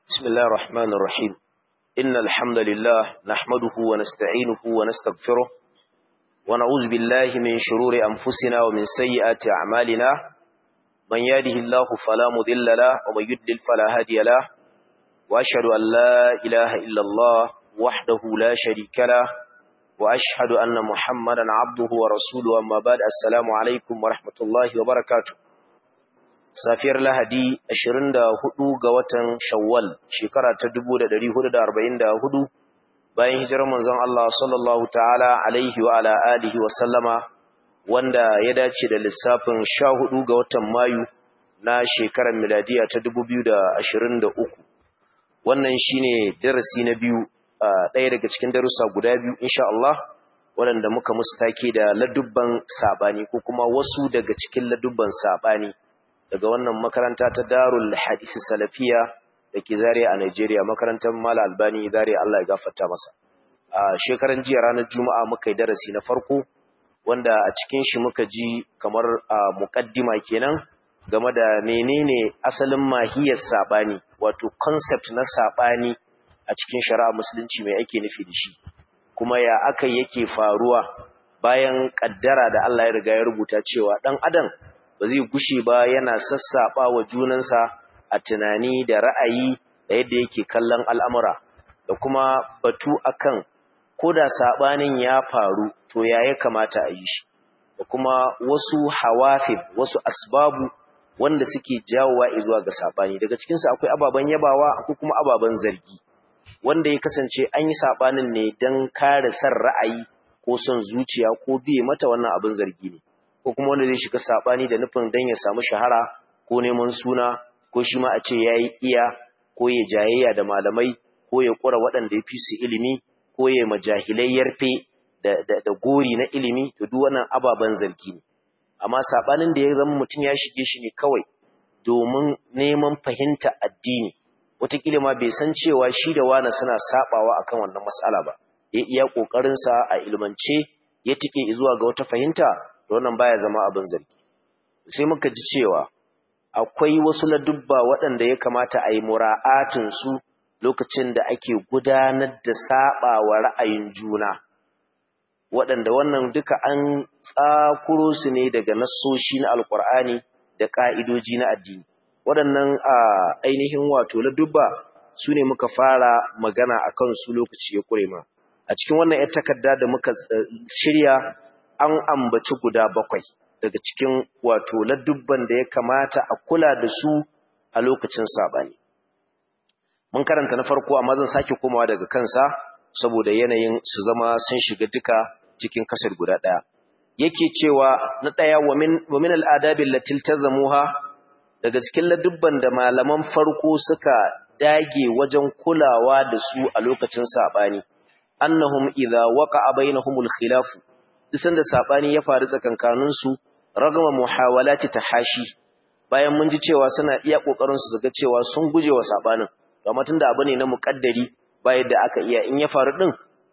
بسم الله الرحمن الرحيم إن الحمد لله نحمده ونستعينه ونستغفره ونعوذ بالله من شرور أنفسنا ومن سيئات أعمالنا من يهده الله فلا مضل له ومن يضلل فلا هادي له وأشهد أن لا إله إلا الله وحده لا شريك له وأشهد أن محمدا عبده ورسوله أما بعد السلام عليكم ورحمة الله وبركاته safiyar Lahadi 24 ga watan Shawwal shekara ta 1444 bayan hijirar manzon Allah sallallahu ta'ala alaihi wa ala alihi wa sallama wanda ya dace da lissafin 14 ga watan Mayu na shekarar miladiya ta 2023 wannan shine darasi na biyu ɗaya daga cikin darussa guda biyu insha Allah waɗanda muka musu take da ladubban sabani ko kuma wasu daga cikin ladubban sabani daga wannan makaranta ta Darul Hadith Salafiya dake Zaria a Nigeria, makarantar Mala Albani Zaria, Allah ya gafarta masa. A shekaran jiya ranar Juma'a muka yi darasi na farko wanda a cikin shi muka ji kamar muqaddima kenan game da menene asalin mahiyar sabani, wato concept na sabani a cikin shari'a musulunci mai ake nufi da shi. Kuma ya akai yake faruwa bayan kaddara da Allah ya riga ya rubuta cewa dan adam ba zai gushe ba yana sassaɓa wa junansa a tunani da ra'ayi da yadda yake kallon al'amura da kuma batu akan ko da saɓanin ya faru to ya kamata a yi shi da kuma wasu hawafin wasu asbabu wanda suke jawowa zuwa ga saɓani daga cikinsu akwai ababen yabawa akwai kuma ababen zargi wanda ya kasance an yi saɓanin ne don kare san ra'ayi ko son zuciya ko biye mata wannan abin zargi ne ko kuma wanda zai shiga sabani da nufin dan ya samu shahara ko neman suna ko shi ma a ce yayi iya ko ya jayayya da malamai ko ya kura waɗanda ya fi su ilimi ko ya majahilai yarfe da gori na ilimi to duk wannan ababan zargi ne amma sabanin da ya zama mutum ya shige shi ne kawai domin neman fahimta addini wataƙila ma bai san cewa shi da wani suna sabawa akan wannan mas'ala ba ya iya kokarin sa a ilmance ya tike zuwa ga wata fahimta wannan baya zama abin zargi sai muka ji cewa akwai wasu ladubba waɗanda ya kamata a yi mura'atin su lokacin da ake gudanar da saɓawa ra'ayin juna waɗanda wannan duka an tsakuro su ne daga nassoshi na alkur'ani da ƙa'idoji na addini waɗannan ainihin wato ladubba su ne muka fara magana a kansu lokaci ya ƙure ma a cikin wannan 'yar takarda da muka shirya an ambaci guda 7 daga cikin wato ladubban da ya kamata a kula da su a lokacin sabani. Mun karanta na farko amma zan sake komawa daga kansa saboda yanayin su zama sun shiga duka cikin kasar guda ɗaya. Yake cewa na ɗaya wa min al'adabi allati iltazamuha daga cikin ladubban da malaman farko suka dage wajen kulawa da su a lokacin sabani. Annahum idza waqa'a bainahumul khilafu disan da sabani ya faru tsakankanin su ragama muhawalati tahashi bayan mun ji cewa suna iya kokarin su ga cewa sun gujewa sabanin amma tunda abu ne na muqaddari bayan da aka iya in ya faru din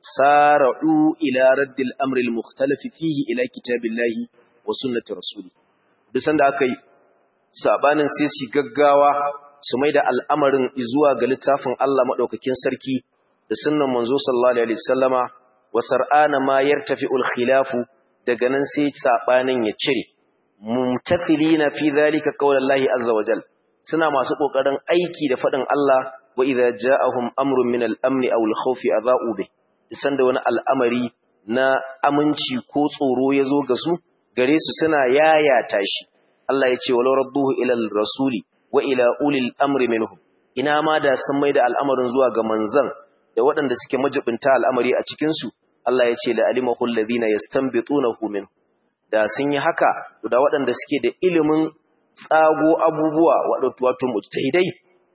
sara'u ila raddil amri al-mukhtalaf fihi ila kitabillahi wa sunnati rasuli disan da aka yi sabanin sai su gaggawa su maida al'amarin zuwa ga littafin Allah madaukakin sarki da sunnan manzo sallallahu alaihi wasallama wasar'ana ma yartafi'ul khilafu daga nan sai sabanin ya cire mumtathilina fi dhalika qaulallahi azza wajal suna masu kokarin aiki da fadin Allah wa idza ja'ahum amrun min al-amni aw al-khawfi adha'u bih isan da wani al'amari na aminci ko tsoro yazo ga su gare su suna yayata shi Allah ya ce walau radduhu ila al-rasuli wa ila ulil amri minhum ina ma da sun maida al'amarin zuwa ga manzon da waɗanda suke majibinta al'amari a cikinsu, Allah ya ce la'alimahu alladhina yastanbitunahu min da sun yi haka da waɗanda suke da ilimin tsago abubuwa wato mujtahidai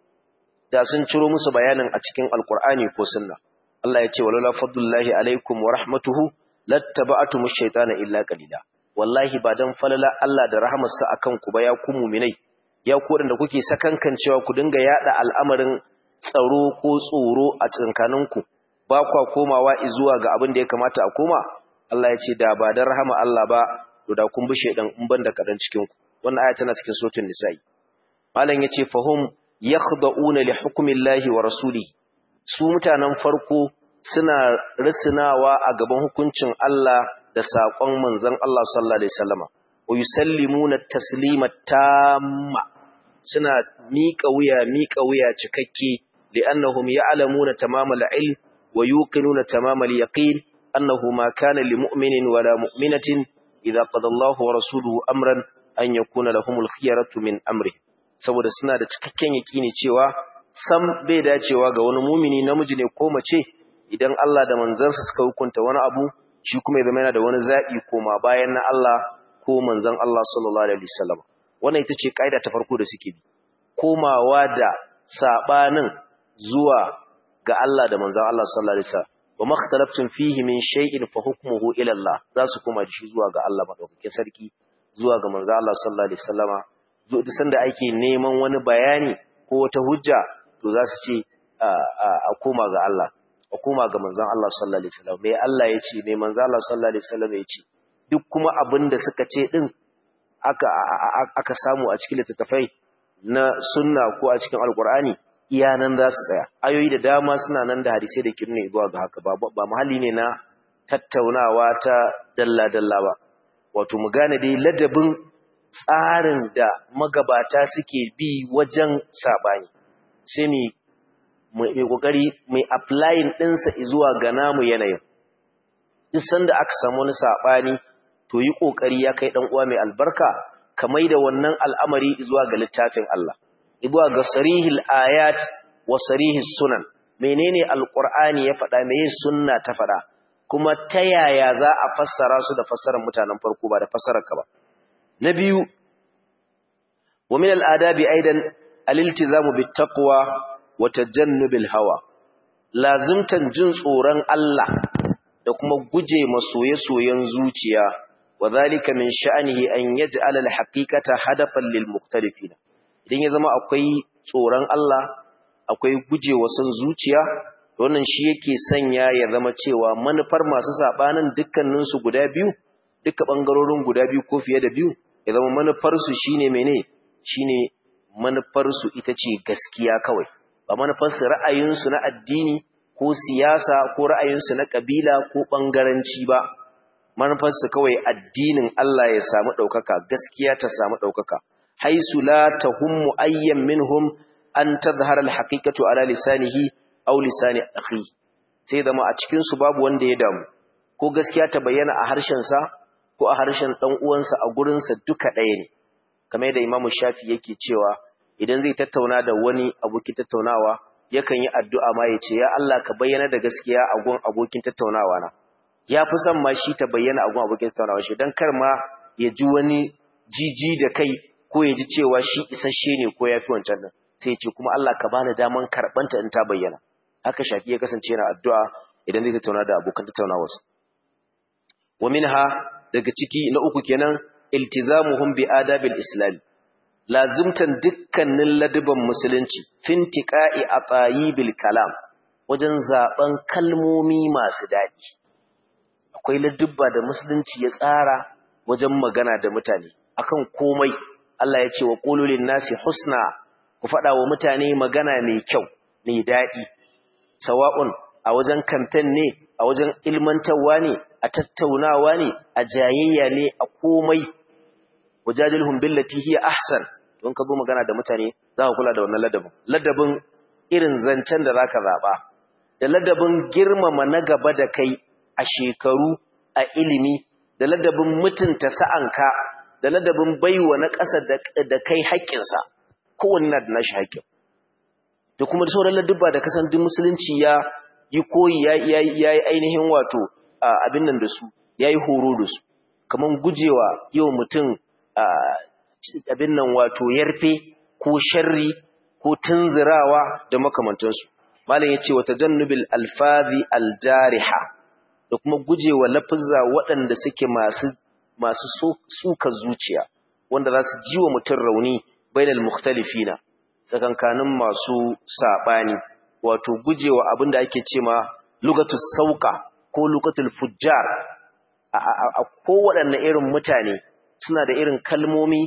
da sun ciro musu bayanin a cikin alqur'ani ko sunna Allah ya ce wala fadlullahi alaikum wa rahmatuhu lattaba'tumush shaytana illa qalila wallahi ba dan falala Allah da rahmarsa akan ku ba ya ku mu'minai ya ku waɗanda kuke sakankancewa ku dinga yada al'amarin tsaro ko tsoro a tsakankaninku ba kwa komawa zuwa ga abin da ya kamata a koma Allah ya ce da ba dan rahama Allah ba to da kun bi shedan in banda kadan cikin ku wannan aya tana cikin suratul nisa'i malam yace fahum yakhda'una li hukmillahi wa rasulihi su mutanen farko suna risinawa a gaban hukuncin Allah da saƙon manzon Allah sallallahu alaihi wasallama wa yusallimuna taslima tamma suna miƙa wuya cikakke li'annahum ya'lamuna tamamal ilm wa yuqinuna tamamal yaqin annahu ma kana lil mu'minin wala mu'minatin idza qada Allahu wa rasuluhu amran an yakuna lahumul khiyaratu min amri saboda suna da cikakken yaqini cewa sam bai dacewa ga wani mumini namiji ne ko mace idan Allah da manzansa suka hukunta wani abu shi kuma ya zama yana da wani zabi koma bayan na Allah ko manzon Allah sallallahu alaihi wasallam wannan ita ce kaida ta farko da suke bi komawa da sabanin zuwa ga Allah da manzon Allah sallallahu alaihi wasallam wa makhtalaftum fihi min shay'in fa hukmuhu ila Allah za su koma da shi zuwa ga Allah madaukakin sarki zuwa ga manzon Allah sallallahu alaihi wasallama duk sanda ake neman wani bayani ko wata hujja to za su ce a koma ga Allah a koma ga manzon Allah sallallahu alaihi wasallam mai Allah ya ce mai manzon Allah sallallahu alaihi wasallam ya ce duk kuma abin da suka ce din aka samu a cikin littattafai na sunna ko a cikin alkur'ani iya nan za su tsaya ayoyi da dama suna nan da hadisai da kirne zuwa ga haka ba mahalli ne na tattaunawa ta dalla-dalla ba wato mu gane dai ladabin tsarin da magabata suke bi wajen sabani sai mai kokari mai applying ɗinsa zuwa ga namu yanayin duk sanda aka samu wani sabani to yi kokari ya kai dan uwa mai albarka kamar da wannan al'amari zuwa ga littafin Allah zuwa ga sarihil ayat wa sarihis sunan menene alqur'ani ya faɗa meye sunna ta faɗa kuma ta yaya za a fassara su da fassarar mutanen farko ba da fassarar ka ba na biyu wa min al'adabi aidan al-iltizamu bit taqwa wa tajannubil hawa lazimtan jin tsoron Allah da kuma guje masoye-soyen zuciya wa zalika min sha'anihi an yaj'ala al-haqiqata hadafan lil mukhtalifin idan ya zama akwai tsoron Allah akwai gujewa son zuciya wannan shi yake sanya ya zama cewa manufar masu sabanin dukkanin su guda biyu duka bangarorin guda biyu ko fiye da biyu ya zama manufar su shine shine manufar su ita ce gaskiya kawai ba manufar su ra'ayin su na addini ko siyasa ko ra'ayin su na kabila ko bangaranci ba manufar su kawai addinin Allah ya samu daukaka gaskiya ta samu daukaka haisu la tahummu ayyan minhum an tadhhara alhaqiqatu ala lisanihi aw lisani akhi sai zama a cikin su babu wanda ya damu ko gaskiya ta bayyana a harshen sa ko a harshen dan uwansa a gurin sa duka ɗaya ne kamar yadda Imam Shafi yake cewa idan zai tattauna da wani abokin tattaunawa yakan yi addu'a ma yace ya Allah ka bayyana da gaskiya a gun abokin tattaunawa na ya fi son ma shi ta bayyana a gun abokin tattaunawa shi dan kar ma ya ji wani jiji da kai ko ya ji cewa shi isasshe ne ko yafi wancan nan sai ya ce kuma Allah ka bani daman karbanta in ta bayyana haka Shafi ya kasance yana addu'a idan zai tattauna da abokan tattaunawarsa wa minha daga ciki na uku kenan iltizamuhum bi adabil islam lazimtan dukkanin ladaban musulunci fintiqa'i atayibil kalam wajen zaben kalmomi masu dadi akwai ladabba da musulunci ya tsara wajen magana da mutane akan komai Allah ya ce wa qulu lin nasi husna ku faɗa wa mutane magana mai kyau mai dadi sawa'un a wajen campaign ne a wajen ilmantarwa ne a tattaunawa ne a jayayya ne a komai wajadilhum billati hiya ahsan don ka zo magana da mutane za ka kula da wannan ladabin irin zancen da zaka zaba da ladabin girmama na gaba da kai a shekaru a ilimi da ladabin mutunta sa'anka da ladabin baiwa na ƙasa da kai haƙƙinsa kowanne na da nashi haƙƙin da kuma da sauran ladabba da kasan duk musulunci ya yi koyi ya yi ainihin wato abin nan da su ya yi horo da su kamar gujewa yau mutum abin nan wato yarfe ko sharri ko tunzirawa da makamantansu malam yace wa tajannubil alfazi aljariha da kuma gujewa lafuzza waɗanda suke masu suka zuciya wanda za su jiwa mutum rauni bainal mukhtalifina tsakankanin masu sabani wato gujewa abinda ake cewa lugatus sauka ko lugatul fujjar a kowaɗanne irin mutane suna da irin kalmomi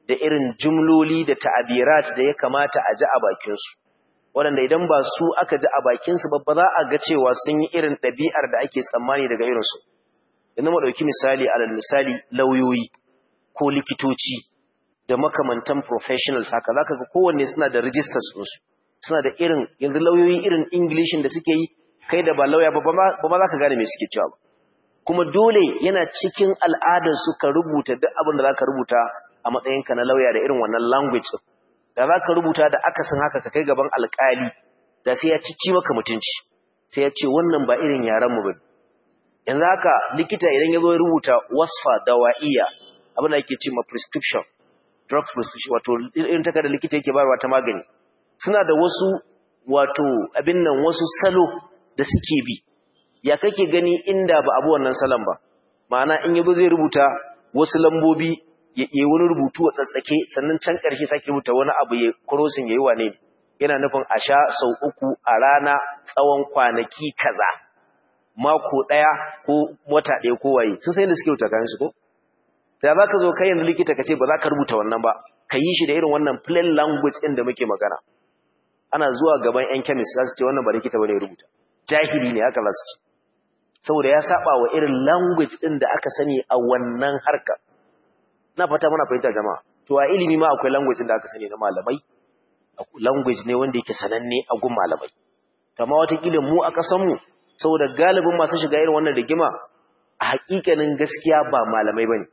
da irin jumloli da ta'abirat da ya kamata a ji a bakinsu waɗanda idan ba su aka ji a bakinsu ba za a ga cewa sun yi irin ɗabi'ar da ake tsammani daga irinsu yanzu mu ɗauki misali alal misali lauyoyi ko likitoci da makamantan professionals haka za ka ga kowanne suna da registers ɗinsu suna da irin yanzu lauyoyi irin Englishin da suke yi kai da ba lauya ba ma za ka gane me suke cewa ba kuma dole yana cikin al'adarsu ka rubuta duk abin da za ka rubuta a matsayinka na lauya da irin wannan language ɗin da za ka rubuta da akasin haka ka kai gaban alƙali da sai ya cici maka mutunci sai ya ce wannan ba irin yarenmu ba yanzu haka likita idan ya zo ya rubuta wasfa dawa'iyya abin da ake ce ma prescription drug prescription wato irin takardar likita yake bayarwa ta magani suna da wasu wato abin nan wasu salo da suke bi ya kake gani inda ba abu wannan salon ba ma'ana in yazo zai rubuta wasu lambobi ya yi wani rubutu a tsatsake sannan can ƙarshe sake rubuta wani abu ya crossing yayi wane yana nufin a sha sau 3 a rana tsawon kwanaki kaza mako ɗaya ko wata ɗaya ko waye sun sai da suke rubuta kayan su ko da za ka zo kai yanzu likita ka ce ba za ka rubuta wannan ba ka yi shi da irin wannan plain language ɗin da muke magana ana zuwa gaban yan chemist za su ce wannan ba likita bane rubuta jahili ne haka za su ce saboda ya saba wa irin language ɗin da aka sani a wannan harka na fata muna fahimta jama'a to a ilimi ma akwai language ɗin da aka sani na malamai language ne wanda yake sananne a gun malamai kama wata mu a ƙasar mu saboda galibin masu shiga irin wannan rigima a hakikanin gaskiya ba malamai bane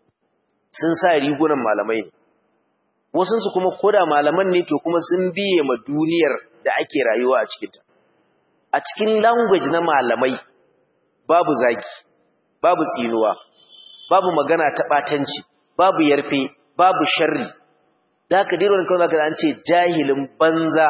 sun sa rigunan malamai ne wasunsu kuma koda malaman ne to kuma sun biye ma duniyar da ake rayuwa a cikinta a cikin language na malamai babu zagi babu tsinuwa babu magana ta batanci babu yarfe babu sharri da haka dai wannan kawai zaka an ce jahilin banza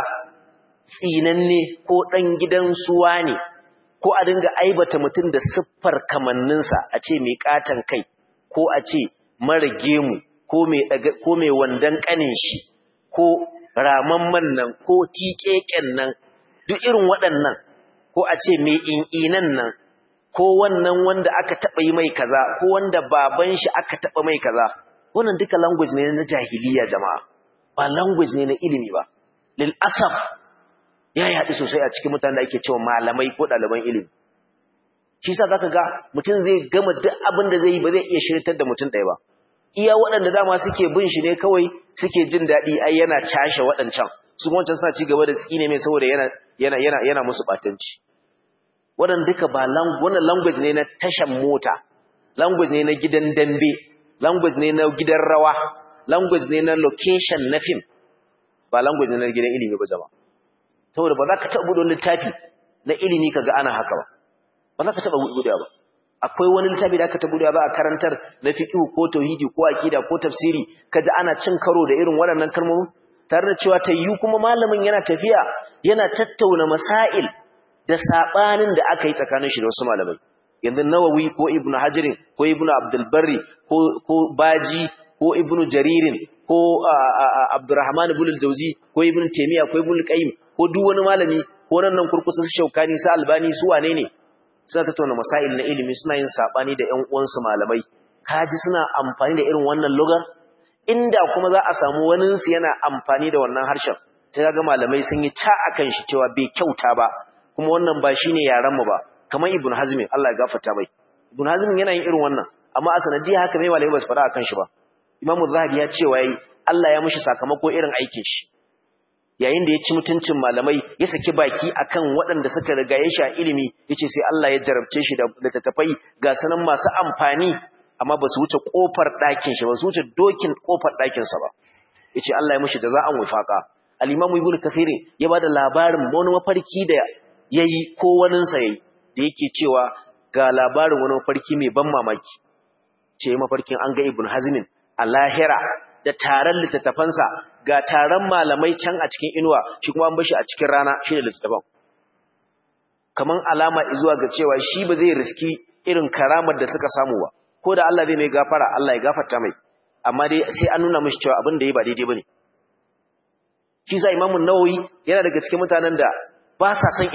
tsinanne ko dan gidan suwa ne ko a dinga aibata mutum da siffar kamanninsa a ce mai katan kai ko a ce mara gemu ko mai wandan kanin shi ko ramamman nan ko tiƙeƙen nan duk irin waɗannan ko a ce mai in'inan nan ko wannan wanda aka taɓa yi mai kaza ko wanda baban shi aka taɓa mai kaza wannan duka language ne na jahiliya jama'a ba language ne na ilimi ba lil asaf ya yaɗu sosai a cikin mutanen da ake cewa malamai ko ɗaliban ilimi shi sa zaka ga mutum zai gama duk abin da zai yi ba zai iya shirtar da mutum ɗaya ba iya waɗanda dama suke bin shi ne kawai suke jin daɗi ai yana cashe waɗancan su wancan suna ci gaba da tsine mai saboda yana musu ɓatanci waɗanda duka ba wannan language ne na tashan mota language ne na gidan dambe language ne na gidan rawa language ne na location na film ba language ne na gidan ilimi ba jama'a saboda ba za ka taɓa buɗe littafi na ilimi kaga ana haka ba za ka taɓa buɗe ba akwai wani littafi da aka ta buɗe ba a karantar na fiqh ko tauhidi ko aqida ko tafsiri kaji ana cin karo da irin waɗannan kalmomi tare da cewa tayyu kuma malamin yana tafiya yana tattauna masail da sabanin da aka yi tsakanin shi da wasu malamai yanzu Nawawi ko Ibn Hajar ko Ibn Abdul Barri ko Baji ko Ibn Jaririn ko Abdurrahman ibn al-Jawzi ko Ibn Taymiyyah ko Ibn Qayyim ko duk wani malami ko nan kurkusa su Shaukani su Albani su wane ne suna tattauna masail na ilimi suna yin sabani da ƴan uwansu malamai kaji suna amfani da irin wannan lugar inda kuma za a samu wani su yana amfani da wannan harshen sai kaga malamai sun yi ta akan shi cewa bai kyauta ba kuma wannan ba shine yaran mu ba kamar Ibn Hazm Allah ya gafarta mai Ibn Hazm yana yin irin wannan amma a sanadiyar haka mai malamai ba su fara akan shi ba Imam Zahabi ya ce wai Allah ya mishi sakamako irin aikin shi yayin da ya ci mutuncin malamai ya saki baki akan waɗanda suka riga ya sha ilimi yace sai Allah ya jarabce shi da littattafai ga sanan masu amfani amma ba su wuce kofar ɗakin shi ba su wuce dokin kofar ɗakin sa ba yace Allah ya mishi jaza'an wifaqa al-Imam Ibn Kathir ya bada labarin wani mafarki da yayi ko wanin sa yayi da yake cewa ga labarin wani mafarki mai ban mamaki ce mafarkin an ga Ibn Hazm a lahira da taron littattafansa ga taron malamai can a cikin inuwa shi kuma an bashi a cikin rana shi da littattafan kaman alama zuwa ga cewa shi ba zai riski irin karamar da suka samu ba ko da Allah zai mai gafara Allah ya gafarta mai amma dai sai an nuna mishi cewa abin da yayi ba daidai bane shi sa Imam Nawawi yana daga cikin mutanen da ba sa san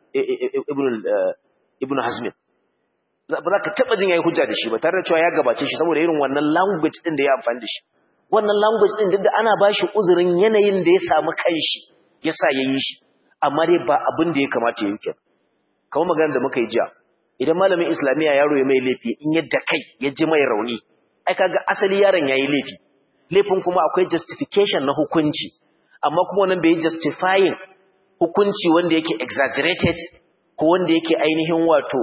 Ibn Hazm ba za ka taba jin yayi hujja da shi ba tare da cewa ya gabace shi saboda irin wannan language din da ya amfani da shi wannan language din duk da ana bashi uzurin yanayin da ya samu kanshi yasa yayi shi amma dai ba abin da ya kamata ya yi kenan kamar magana da muka yi jiya idan malamin islamiya yaro ya mai laifi in yadda kai ya ji mai rauni ai kaga asali yaron yayi laifi laifin kuma akwai justification na hukunci amma kuma wannan bai justifying hukunci wanda yake exaggerated ko wanda yake ainihin wato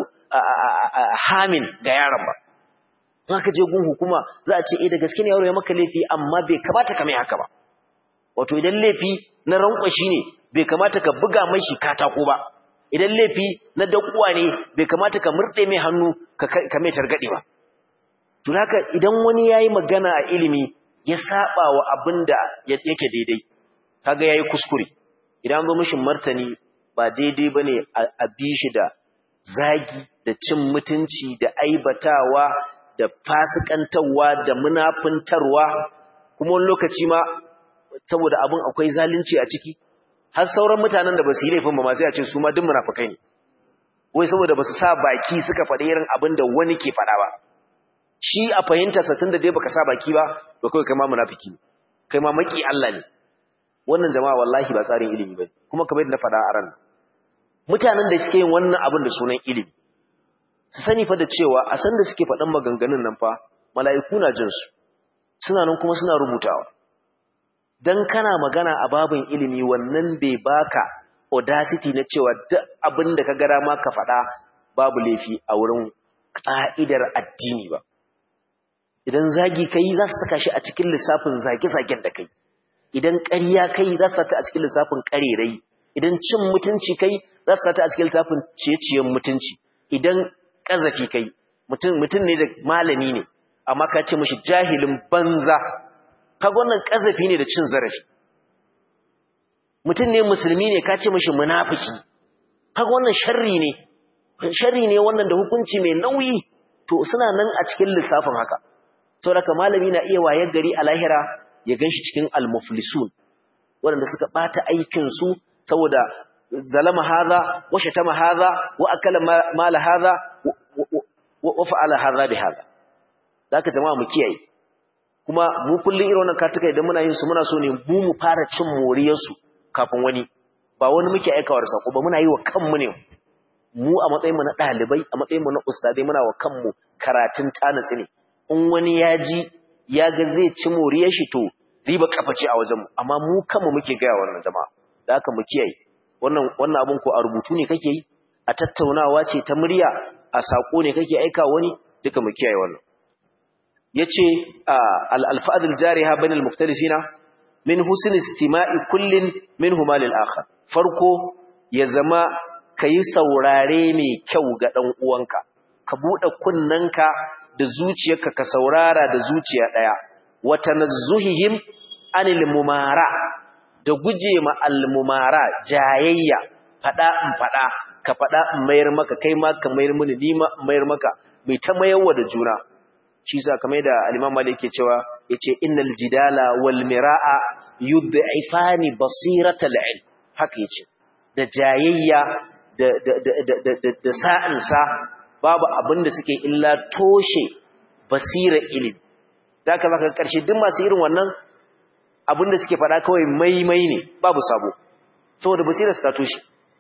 hamin ga yaron ba haka je gun hukuma za a ce da gaske ne yaro ya maka laifi amma bai kamata ka mai haka ba wato idan laifi na rankwashi ne bai kamata ka buga mai shi katako ba idan laifi na dakuwa ne bai kamata ka murde mai hannu ka mai targade ba to haka idan wani yayi magana a ilimi ya saba wa abinda yake daidai kaga yayi kuskure idan zo mishin martani ba daidai bane a bi shi da zagi da cin mutunci da aibatawa da fasikantarwa da munafuntarwa kuma wani lokaci ma saboda abin akwai zalunci a ciki har sauran mutanen da ba su yi laifin ba ma sai a ce su ma duk munafukai ne wai saboda ba su sa baki suka faɗi irin abin da wani ke faɗa ba shi a fahimtarsa tun da dai baka sa baki ba to kawai kai ma munafiki ne kai ma maki Allah ne wannan jama'a wallahi ba tsarin ilimi bane kuma kamar yadda na faɗa a ran mutanen da suke yin wannan abin da sunan ilimi su sani fa da cewa a san da suke faɗan maganganun nan fa mala'iku na jin su suna nan kuma suna rubutawa dan kana magana a babin ilimi wannan bai baka audacity na cewa duk abin da ka ga dama ka faɗa babu laifi a wurin ka'idar addini ba idan zagi kai za su saka shi a cikin lissafin zage-zagen da kai idan ƙarya kai za su sata a cikin lissafin ƙarerai idan cin mutunci kai za su sata a cikin lissafin ciye-ciyen mutunci idan ƙazafi kai mutum ne da malami ne amma ka ce mashi jahilin banza kaga wannan ƙazafi ne da cin zarafi mutum ne musulmi ne ka ce mashi munafiki kaga wannan sharri ne wannan da hukunci mai nauyi to suna nan a cikin lissafin haka saboda malami na iya wayar gari a lahira ya ganshi cikin al-muflisun waɗanda suka bata aikin su saboda zalama hadha wa shatama hadha wa akala mala hadha wa fa'ala hadha bi hadha zaka jama'a mu kiyaye kuma mu kullun irin wannan katuka idan muna yin su muna so ne mu fara cin moriyar su kafin wani ba wani muke aikawa da sako ba muna yi wa kanmu ne mu a matsayin mu na dalibai a matsayin mu na ustadai muna wa kanmu karatun tanatsi ne in wani ya ji ya ga zai ci moriyar shi to riba kafa ce a wajen mu amma mu kanmu muke ga wannan jama'a da haka mu kiyaye wannan abun ko a rubutu ne kake yi a tattaunawa ce ta murya a sako ne kake aika wani duka mu kiyaye wannan yace al-alfadul jariha bainal mukhtalifina min husn istima'i kullin minhuma lil akhar farko ya zama kayi saurare mai kyau ga dan uwanka ka bude kunnanka da zuciyarka ka saurara da zuciya daya wa tanazzuhihim anil mumara da guje ma al mumara jayayya fada in fada ka fada in mayar maka kai ma ka mayar mini ni ma mayar maka mai ta mayarwa da juna shi sa kamar da al-Imam Malik yake cewa yace innal jidala wal miraa yud'ifani basiratal ilm haka yace da jayayya da sa'insa babu abin da suke illa toshe basirar ilimi zaka zaka karshe duk masu irin wannan abin da suke fada kawai maimai ne babu sabo saboda basirar ta toshe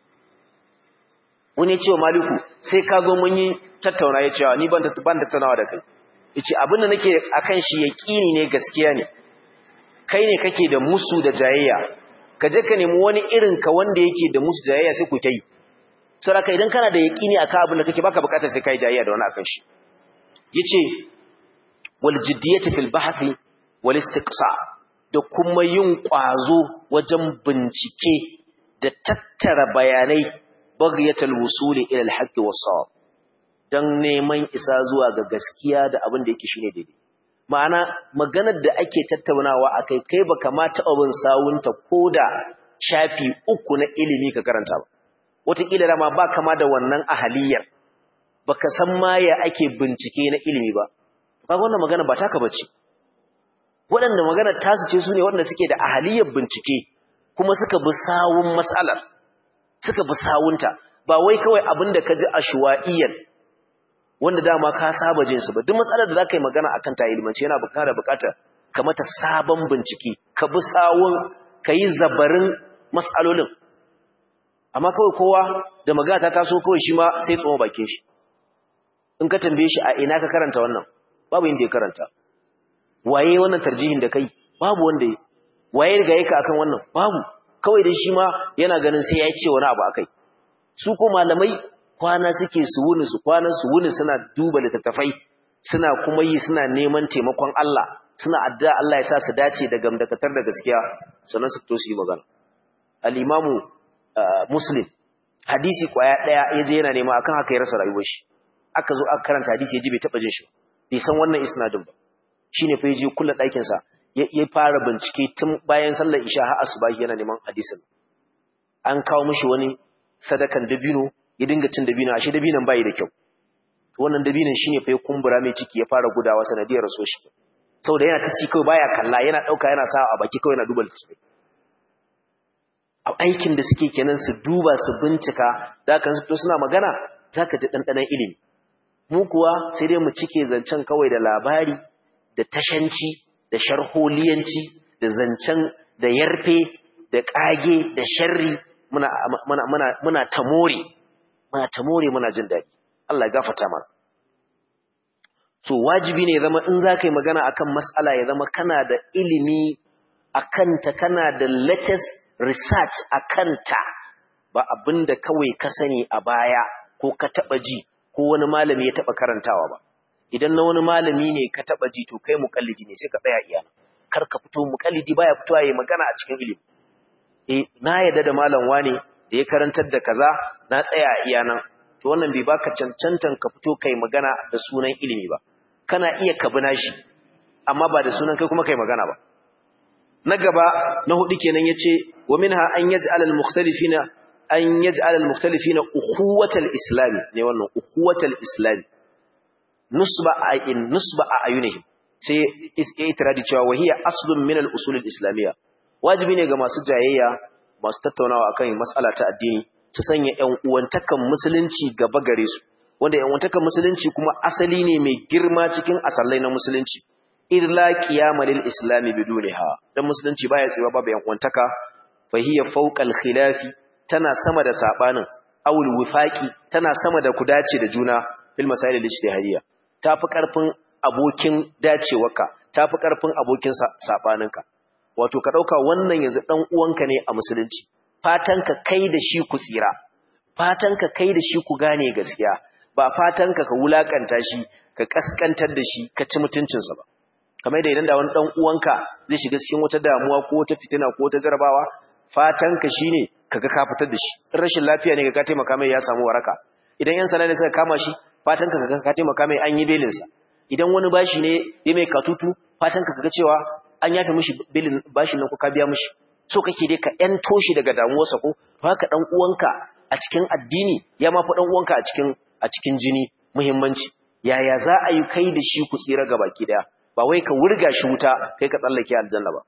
wani cewa Maliku sai ka zo mun yi tattauna ya cewa ni ban tattaunawa da kai yace abin da nake akan shi yaqini ne gaskiya ne kai ne kake da musu da jayayya ka je ka nemi wani irin ka wanda yake da musu jayayya sai ku tai saboda idan kana da yaqini akan abin da kake baka bukatar sai kai jayayya da wani akan shi yace wal jiddiyati fil bahthi wal istiqsa da kuma yin kwazo wajen bincike da tattara bayanai baghyatul wusuli ila al haqqi was sawab dan neman isa zuwa ga gaskiya da abin da yake shine daidai ma'ana maganar da ake tattaunawa akai kai baka ma taɓa bin sawunta koda shafi 3 na ilimi ka karanta ba wataƙila da ma ba kama da wannan ahaliyar baka san ma ya ake bincike na ilimi ba kaga wannan magana ba taka bace waɗanda magana tasu ce su ne waɗanda suke da ahaliyar bincike kuma suka bi sawun mas'alar suka bi sawunta ba wai kawai abin da ka ji ashwaiyan wanda dama ka saba jin su ba duk matsalar da zaka yi magana akan ta ilmanci yana buƙatar ka mata sabon bincike ka bi sawun kai zabarin mas'alolin amma kawai kowa da magana ta taso kawai shi ma sai tsoma bakin shi in ka tambaye shi a ina ka karanta wannan babu inda ya karanta waye wannan tarjihin da kai babu wanda waye riga yake akan wannan babu kawai da shi ma yana ganin sai ya ce wani abu akai su ko malamai kwana suke su wuni suna duba littattafai suna kuma yi suna neman taimakon Allah suna addu'a Allah ya sa su dace da gamdakatar da gaskiya sannan su fito su yi magana al-imamu Muslim hadisi kwaya daya yaje yana nema akan haka ya rasa rayuwar shi aka zo aka karanta hadisi yaji bai taba jin shi bai san wannan isnadin ba shine fa yaje kullu ɗakin sa ya fara bincike tun bayan sallar isha har asubahi yana neman hadisin an kawo mishi wani sadakan dabino ya dinga cin dabino ashe dabinon bai da kyau wannan dabinon shine fa ya kumbura mai ciki ya fara gudawa sanadiyar raso shi saboda yana ta ci kawai baya kalla yana dauka yana sa a baki kawai yana duba littafi aikin da suke kenan su duba su bincika da kan su suna magana zaka ji dandanan ilimi mu kuwa sai dai mu cike zancen kawai da labari da tashanci da sharholiyanci da zancen da yarfe da kage da sharri muna tamore muna jin daɗi Allah ya gafarta mana so wajibi ne zama in za ka yi magana akan mas'ala ya zama kana da ilimi akan ta kana da latest research akan ta ba abinda kawai ka sani a baya ko ka taba ji ko wani malami ya taba karantawa ba idan na wani malami ne ka taba ji to kai muqallidi ne sai ka tsaya iyana kar ka fito muqallidi baya fitowa yayin magana a cikin ilimi na yadda da malam wane da ya karantar da kaza na tsaya iyana to wannan bai baka cancantan ka fito kai magana da sunan ilimi ba kana iya kabina shi amma ba da sunan kai kuma kai magana ba na gaba na hudu kenan yace wa minha an yaj'al al-mukhtalifina ukhuwatal islam ne wannan ukhuwatal islam nusba a ayunihim sai itiradi cewa wahiya aslun min al-usul al-islamiyya wajibi ne ga masu jayayya masu tattaunawa akan mas'ala ta addini su sanya ƴan uwantakan musulunci gaba gare su wanda ƴan uwantakan musulunci kuma asali ne mai girma cikin asallai na musulunci illa qiyama lil islami bidunha dan musulunci baya tsayawa babu ƴan uwantaka fa hiya fawqa al-khilafi tana sama da sabanin awul wifaqi tana sama da kudace da juna fil masail al-ijtihadiyya tafi karfin abokin dacewarka tafi karfin abokin sabaninka wato ka dauka wannan yanzu dan uwanka ne a musulunci fatanka kai da shi ku tsira fatanka kai da shi ku gane gaskiya ba fatanka ka wulakanta shi ka kaskantar da shi ka ci mutuncinsa ba kamar da idan da wani dan uwanka zai shiga cikin wata damuwa ko wata fitina ko wata jarabawa fatanka shine kaga ka fitar da shi in rashin lafiya ne ka taimaka mai ya samu waraka idan yan sanda ne suka kama shi fatanka kaga ka taimaka mai an yi belin sa idan wani bashi ne ya mai katutu fatanka kaga cewa an yafe mishi belin bashin nan ko ka biya mishi so kake dai ka yanto shi daga damuwarsa ko haka dan uwanka a cikin addini ya ma fa dan uwanka a cikin jini muhimmanci yaya za a yi kai da shi ku tsira ga baki daya ba wai ka wurga shi wuta kai ka tsallake aljanna ba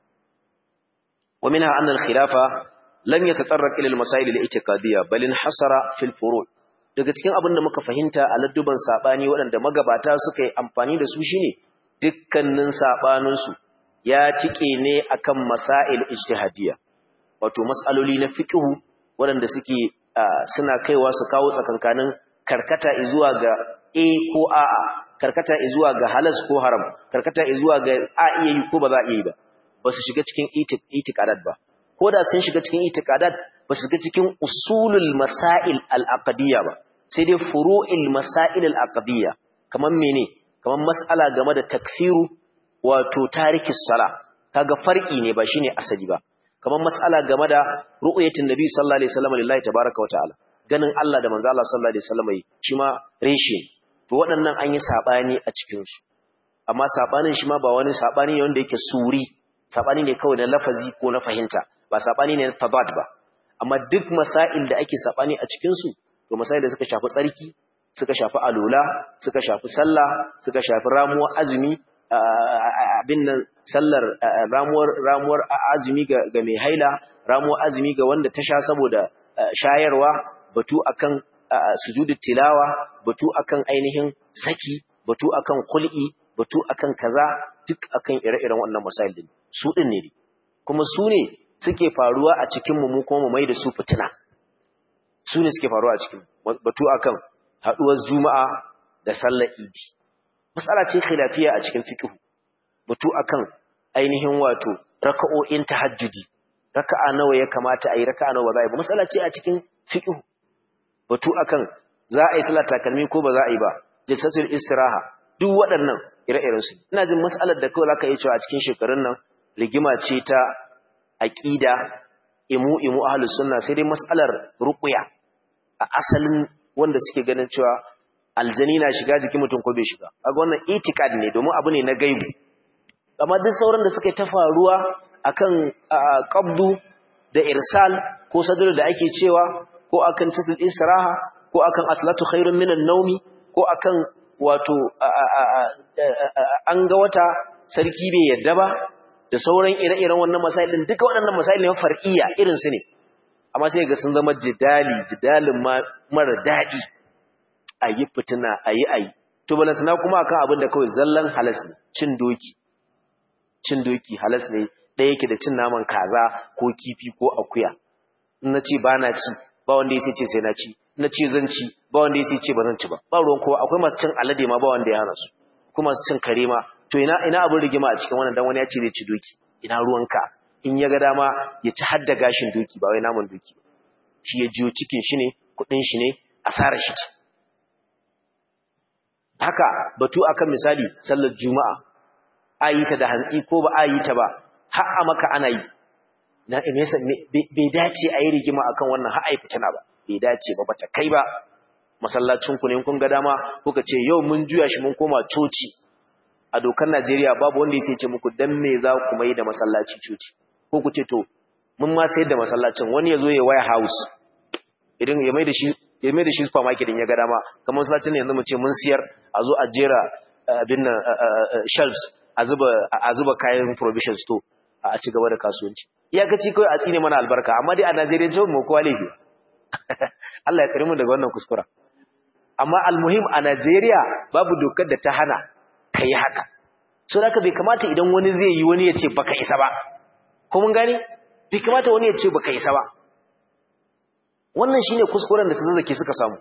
wa minha anna al-khilafa lam yatatarraq ila al-masail al-i'tiqadiyya bal inhasara fil furu' daga cikin abin da muka fahimta a ladduban sabani waɗanda magabata suka yi amfani da su shine dukkanin sabanin su ya tike ne akan masail ijtihadiyya wato mas'aloli na fiqh waɗanda suke suna kaiwa su kawo tsakankanin karkata zuwa ga a ko a'a karkata zuwa ga halas ko haram karkata zuwa ga a iya yi ko ba za a iya yi ba su shiga cikin itiqadat ba ko da sun shiga cikin itiqadat ba su shiga cikin usulul masail al-aqdiyya ba sai dai furu'il masail al-aqdiyya kaman mene kaman mas'ala game da takfiru wato tarikis sala kaga far'i ne ba shine asali ba kaman mas'ala game da ru'yatin nabi sallallahu alaihi wasallam lillahi tabaaraka wa ta'ala ganin Allah da manzo Allah sallallahu alaihi wasallam shi ma reshe to waɗannan an yi sabani a cikin su amma sabanin shi ma ba wani sabani ne wanda yake suri sabani ne kawai na lafazi ko na fahimta ba sabani ne na tabad ba amma duk masail da ake sabani a cikin su to masail da suka shafi tsarki suka shafi alula suka shafi sallah suka shafi ramuwar azumi abin nan sallar ramuwar azumi ga mai haila ramuwar azumi ga wanda ta sha saboda shayarwa batu akan sujudut tilawa batu akan ainihin saki batu akan khul'i batu akan kaza duk akan ire-iren wannan masail din su din ne kuma su ne suke faruwa a cikin mu kuma mu mai da su fitina su ne suke faruwa a cikin batu akan haduwar juma'a da sallar idi mas'ala ce khilafiya a cikin fiqh batu akan ainihin wato raka'o'in tahajjudi raka'a nawa ya kamata a yi raka'a nawa ba za a yi ba mas'ala ce a cikin fiqh batu akan za a yi salat takalmi ko ba za a yi ba jalsatul istiraha duk waɗannan ire-iren su ina jin mas'alar da kawai zaka yi cewa a cikin shekarun nan rigima ce ta aqida imu ahlus sunna sai dai mas'alar ruqya a asalin wanda suke ganin cewa aljani na shiga jikin mutum ko bai shiga kaga wannan itikad ne domin abu ne na gaibu amma duk sauran da suka ta faruwa akan qabdu da irsal ko sadr da ake cewa ko akan tatul istiraha ko akan aslatu khairun minan nawmi ko akan wato an ga wata sarki bai yadda ba da sauran ire-iren wannan masailin duka waɗannan masailin far'iyya irin su ne amma sai ga sun zama jidalin mara daɗi ayi fitina ayi to balantana kuma akan abin da kawai zallan halas ne cin doki halas ne ɗaya yake da cin naman kaza ko kifi ko akuya in na ce ba na ci ba wanda ya ce sai na ci na ce zan ci ba wanda ya ce ba zan ci ba ruwan kowa akwai masu cin alade ma ba wanda ya hana su kuma masu cin kare ma to ina abin rigima a cikin wannan dan wani ya ce zai ci doki ina ruwanka in ya ga dama ya ci har da gashin doki ba wai naman doki shi ya jiyo cikin shi ne kudin shi ne asarar shi ce haka batu akan misali sallar juma'a ayi ta da hantsi ko ba ayi ta ba har a maka ana yi na inesa bai dace a yi rigima akan wannan har ai fitina ba bai dace ba bata kai ba masallacin ku ne kun ga dama kuka ce yau mun juya shi mun koma coci a dokar Najeriya babu wanda yake ce muku dan me za ku mai da masallaci coci ko ku ce to mun ma sayar da masallacin wani yazo ya waya house idan ya mai da shi supermarket din ya ga dama kamar masallacin ne yanzu mu ce mun siyar a zo a jera abin nan shelves a zuba kayan provision store a ci gaba da kasuwanci iyakaci kai a tsine mana albarka amma dai a Najeriya ce mu kowa laifi Allah ya kare mu daga wannan kuskura amma almuhim a Najeriya babu dokar da ta hana kai haka so haka bai kamata idan wani zai yi wani ya ce baka isa ba ko mun gane bai kamata wani ya ce baka isa ba wannan shine kuskuren da Zazzaki suka samu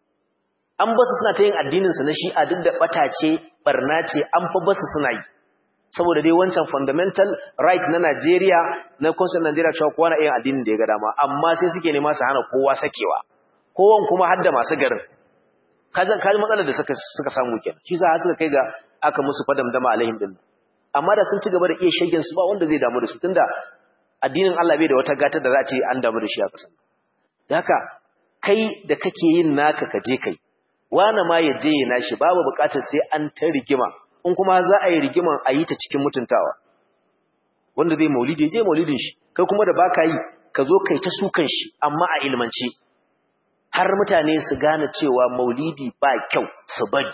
an basu suna ta yin addinin su na Shi'a duk da bata ce barna ce an fa basu suna yi saboda dai wancan fundamental right na Najeriya na constitution Najeriya cewa kowa na yin addinin da ya ga dama amma sai suke nema su hana kowa sakewa kowan kuma hadda masu garin kaji matsalar da suka samu kenan shi sa suka kai ga aka musu fadamdama alaihim din amma da sun ci gaba da iya shegen su ba wanda zai damu da su tunda addinin Allah bai da wata gata da za a ce an damu da shi a kasan da haka kai da kake yin naka ka je kai wani ma ya je ya nashi babu bukatar sai an ta rigima in kuma za a yi rigiman a yi ta cikin mutuntawa wanda zai maulidi je maulidin shi kai kuma da baka yi ka zo kai ta sukan shi amma a ilmance har mutane su gane cewa maulidi ba kyau su bari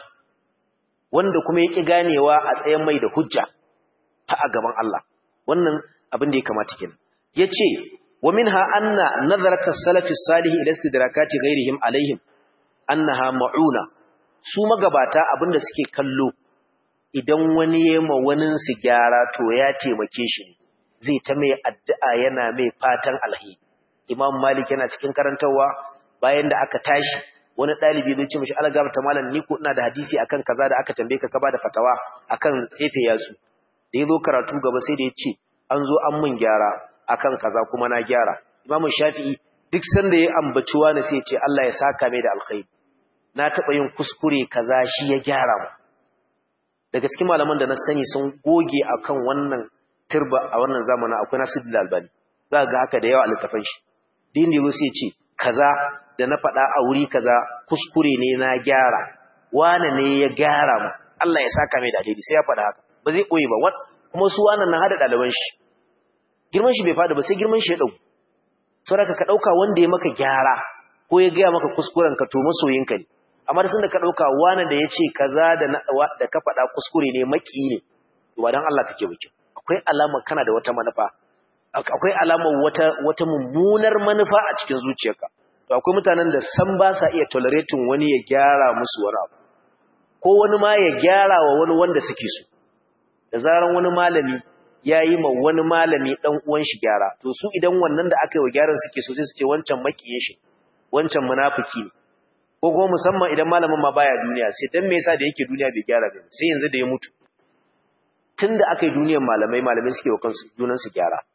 wanda kuma yake ganewa a tsayen mai da hujja fa a gaban Allah wannan abin da ya kamata kenan yace wa minha anna nazarat as-salaf as-salih ila istidrakati ghayrihim alaihim annaha ma'una su magabata abinda suke kallo idan wani yema wanin su gyara to ya taimake shi zai ta mai addu'a yana mai fatan alheri Imam Malik yana cikin karantawa bayan da aka tashi wani dalibi zai ce mishi algaba ta malam ni ko ina da hadisi akan kaza da aka tambaye ka ba da fatawa akan tsefe yasu da yazo karatu gaba sai da ya ce an zo an mun gyara akan kaza kuma na gyara Imam Shafi'i duk sanda ya ambaci wani sai ya ce Allah ya saka mai da alkhairi na taba yin kuskure kaza shi ya gyara mu daga cikin malaman da na sani sun goge akan wannan turba a wannan zamanin akwai Nasiruddin Albani za ga haka da yawa a littafin shi din da sai ya ce kaza da na faɗa a wuri kaza kuskure ne na gyara wane ne ya gyara mu Allah ya saka mai da alheri sai ya faɗa haka ba zai koyi ba kuma su wannan nan hada ɗaliban shi girman shi bai faɗi ba sai girman shi ya ɗau saboda ka ɗauka wanda ya maka gyara ko ya gaya maka kuskuren ka to masoyinka ne amma da sun da ka ɗauka wane da ya ce kaza da ka faɗa kuskure ne maki ne ba don Allah kake bikin akwai alamar kana da wata manufa akwai alamar wata mummunar manufa a cikin zuciyarka to akwai mutanen da san ba sa iya tolerating wani ya gyara musu wani abu ko wani ma ya gyara wa wani wanda suke so da zaran wani malami yayi ma wani malami dan uwan shi gyara to su idan wannan da aka yi wa gyaran suke so sai su ce wancan makiyin shi wancan munafiki ne ko kuma musamman idan malamin ma baya duniya sai dan me yasa da yake duniya bai gyara ba sai yanzu da ya mutu tunda aka yi duniyar malamai suke wa kansu junan su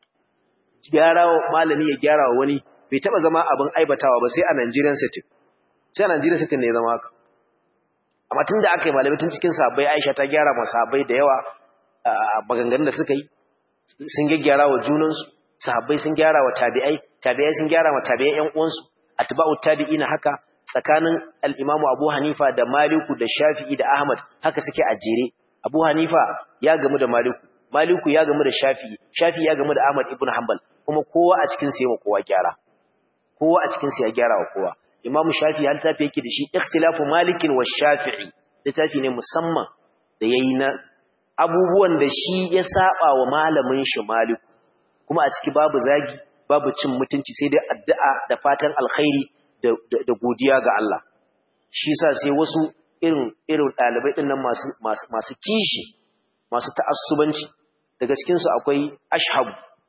gyara malami ya gyara wa wani bai taba zama abin aibatawa ba sai a Nigerian setting sai a Nigerian setting ne ya zama haka amma tunda aka yi malamai tun cikin sahabbai Aisha ta gyara ma sahabbai da yawa maganganun da suka yi sun gyara wa junansu sahabbai sun gyara wa tabi'ai sun gyara wa tabi'ai ƴan uwansu atba'ut tabi'ina haka tsakanin al-Imam Abu Hanifa da Maliku da Shafi'i da Ahmad haka suke a jere Abu Hanifa ya gamu da Maliku ya gamu da Shafi'i ya gamu da Ahmad ibn Hanbal kuma kowa a cikin sa kowa gyara kowa a cikin sa ya gyara wa kowa Imam Shafi'i har tafi yake da shi ikhtilafu Malikin wa Shafi'i littafi ne musamman da yayi na abubuwan da shi ya saba wa malamin shi Maliku kuma a ciki babu zagi babu cin mutunci sai dai addu'a da fatan alkhairi da godiya ga Allah shi yasa sai wasu irin dalibai din nan masu kishi masu ta'assubanci daga cikin su akwai Ashhab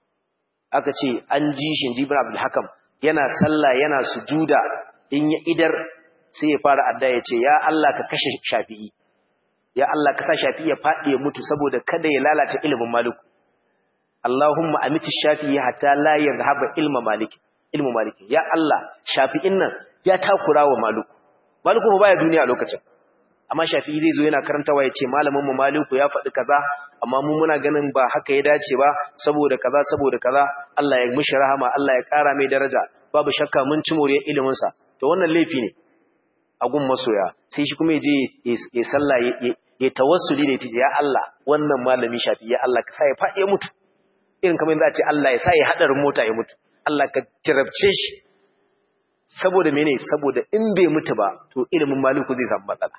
aka ce an ji shi Ibn Abdul Hakam yana sallah yana sujuda in ya idar sai ya fara addu'a ya ce ya Allah ka kashe Shafi'i ya Allah ka sa Shafi'i ya fadi ya mutu saboda kada ya lalata ilimin Malik Allahumma amiti Shafi'i hatta la yadhhaba ilmu Malik ya Allah Shafi'in nan ya takura wa Malik ba baya duniya a lokacin amma Shafi'i zai zo yana karantawa ya ce malamin mu Malik ya faɗi kaza amma mu muna ganin ba haka ya dace ba saboda kaza Allah ya mishi rahama Allah ya ƙara mai daraja babu shakka mun ci moriyar ilimin sa to wannan laifi ne a gun masoya sai shi kuma ya je ya sallah ya tawassuli da ita ya Allah wannan malami Shafi'i ya Allah ka sa ya faɗi ya mutu irin kamar za a ce Allah ya sa ya hadarin mota ya mutu Allah ka jarabce shi saboda mene saboda in bai mutu ba to ilimin Maliku zai samu matsala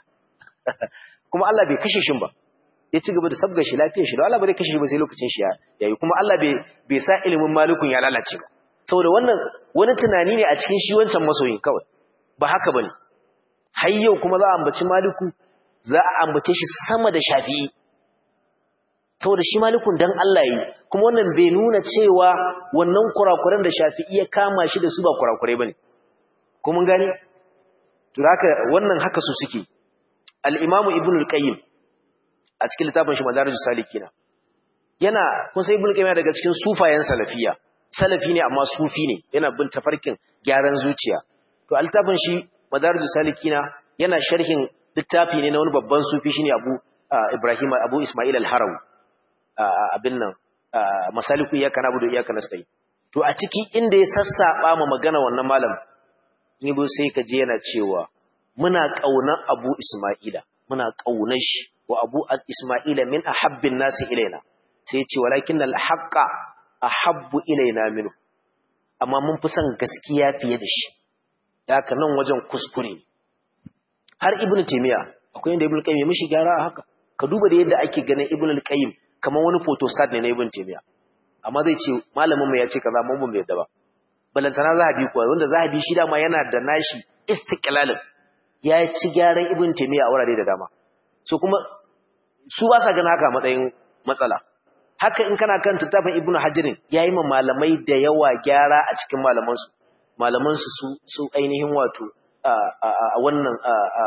kuma Allah bai kashe shi ba ya ci gaba da sabga shi lafiyar shi da Allah bai kashe shi ba sai lokacin shi yayi kuma Allah bai sa ilimin Malikun ya lalace ba saboda wannan wani tunani ne a cikin shi wancan masoyin kawai ba haka bane har yau kuma za a ambaci Maliku za a ambace shi sama da Shafi'i saboda shi Malikun dan Allah yi kuma wannan bai nuna cewa wannan kurakuran da Shafi'i ya kama shi da su ba kurakurai bane ko mun gane to haka wannan haka su suke al-Imam Ibn al-Qayyim a cikin littafin shi Madarijus Salikin yana kun sai Ibn al-Qayyim daga cikin sufayen salafiya salafi ne amma sufi ne yana bin tafarkin gyaran zuciya to al-littafin shi Madarijus Salikin yana sharhin littafi ne na wani babban sufi shine Abu Ismail al-Harawi abin nan masaliku iyaka nabudu iyaka nasta'in to a ciki inda ya sassaba ma magana wannan malam ni bo sai ka je yana cewa muna kaunar Abu Ismaila muna kaunar shi wa Abu Ismaila min ahabbin nasi ilaina sai ya ce walakinnal haqqa ahabbu ilaina minhu amma mun fi son gaskiya fiye da shi haka nan wajen kuskure har Ibn Taymiyyah akwai inda Ibn Qayyim ya mishi gyara haka ka duba da yadda ake ganin Ibn Qayyim kamar wani photostat ne na Ibn Taymiyyah amma zai ce malamin mu ya ce kaza mun bai yadda ba balantana Zahabi kuwa wanda Zahabi shi dama yana da nashi istiqlalin ya ci gyaran Ibn Taymiyyah a wurare da dama so kuma su ba sa ganin haka matsayin matsala haka in kana kan littafin Ibn Hajar yayi ma malamai da yawa gyara a cikin malaman su ainihin wato a wannan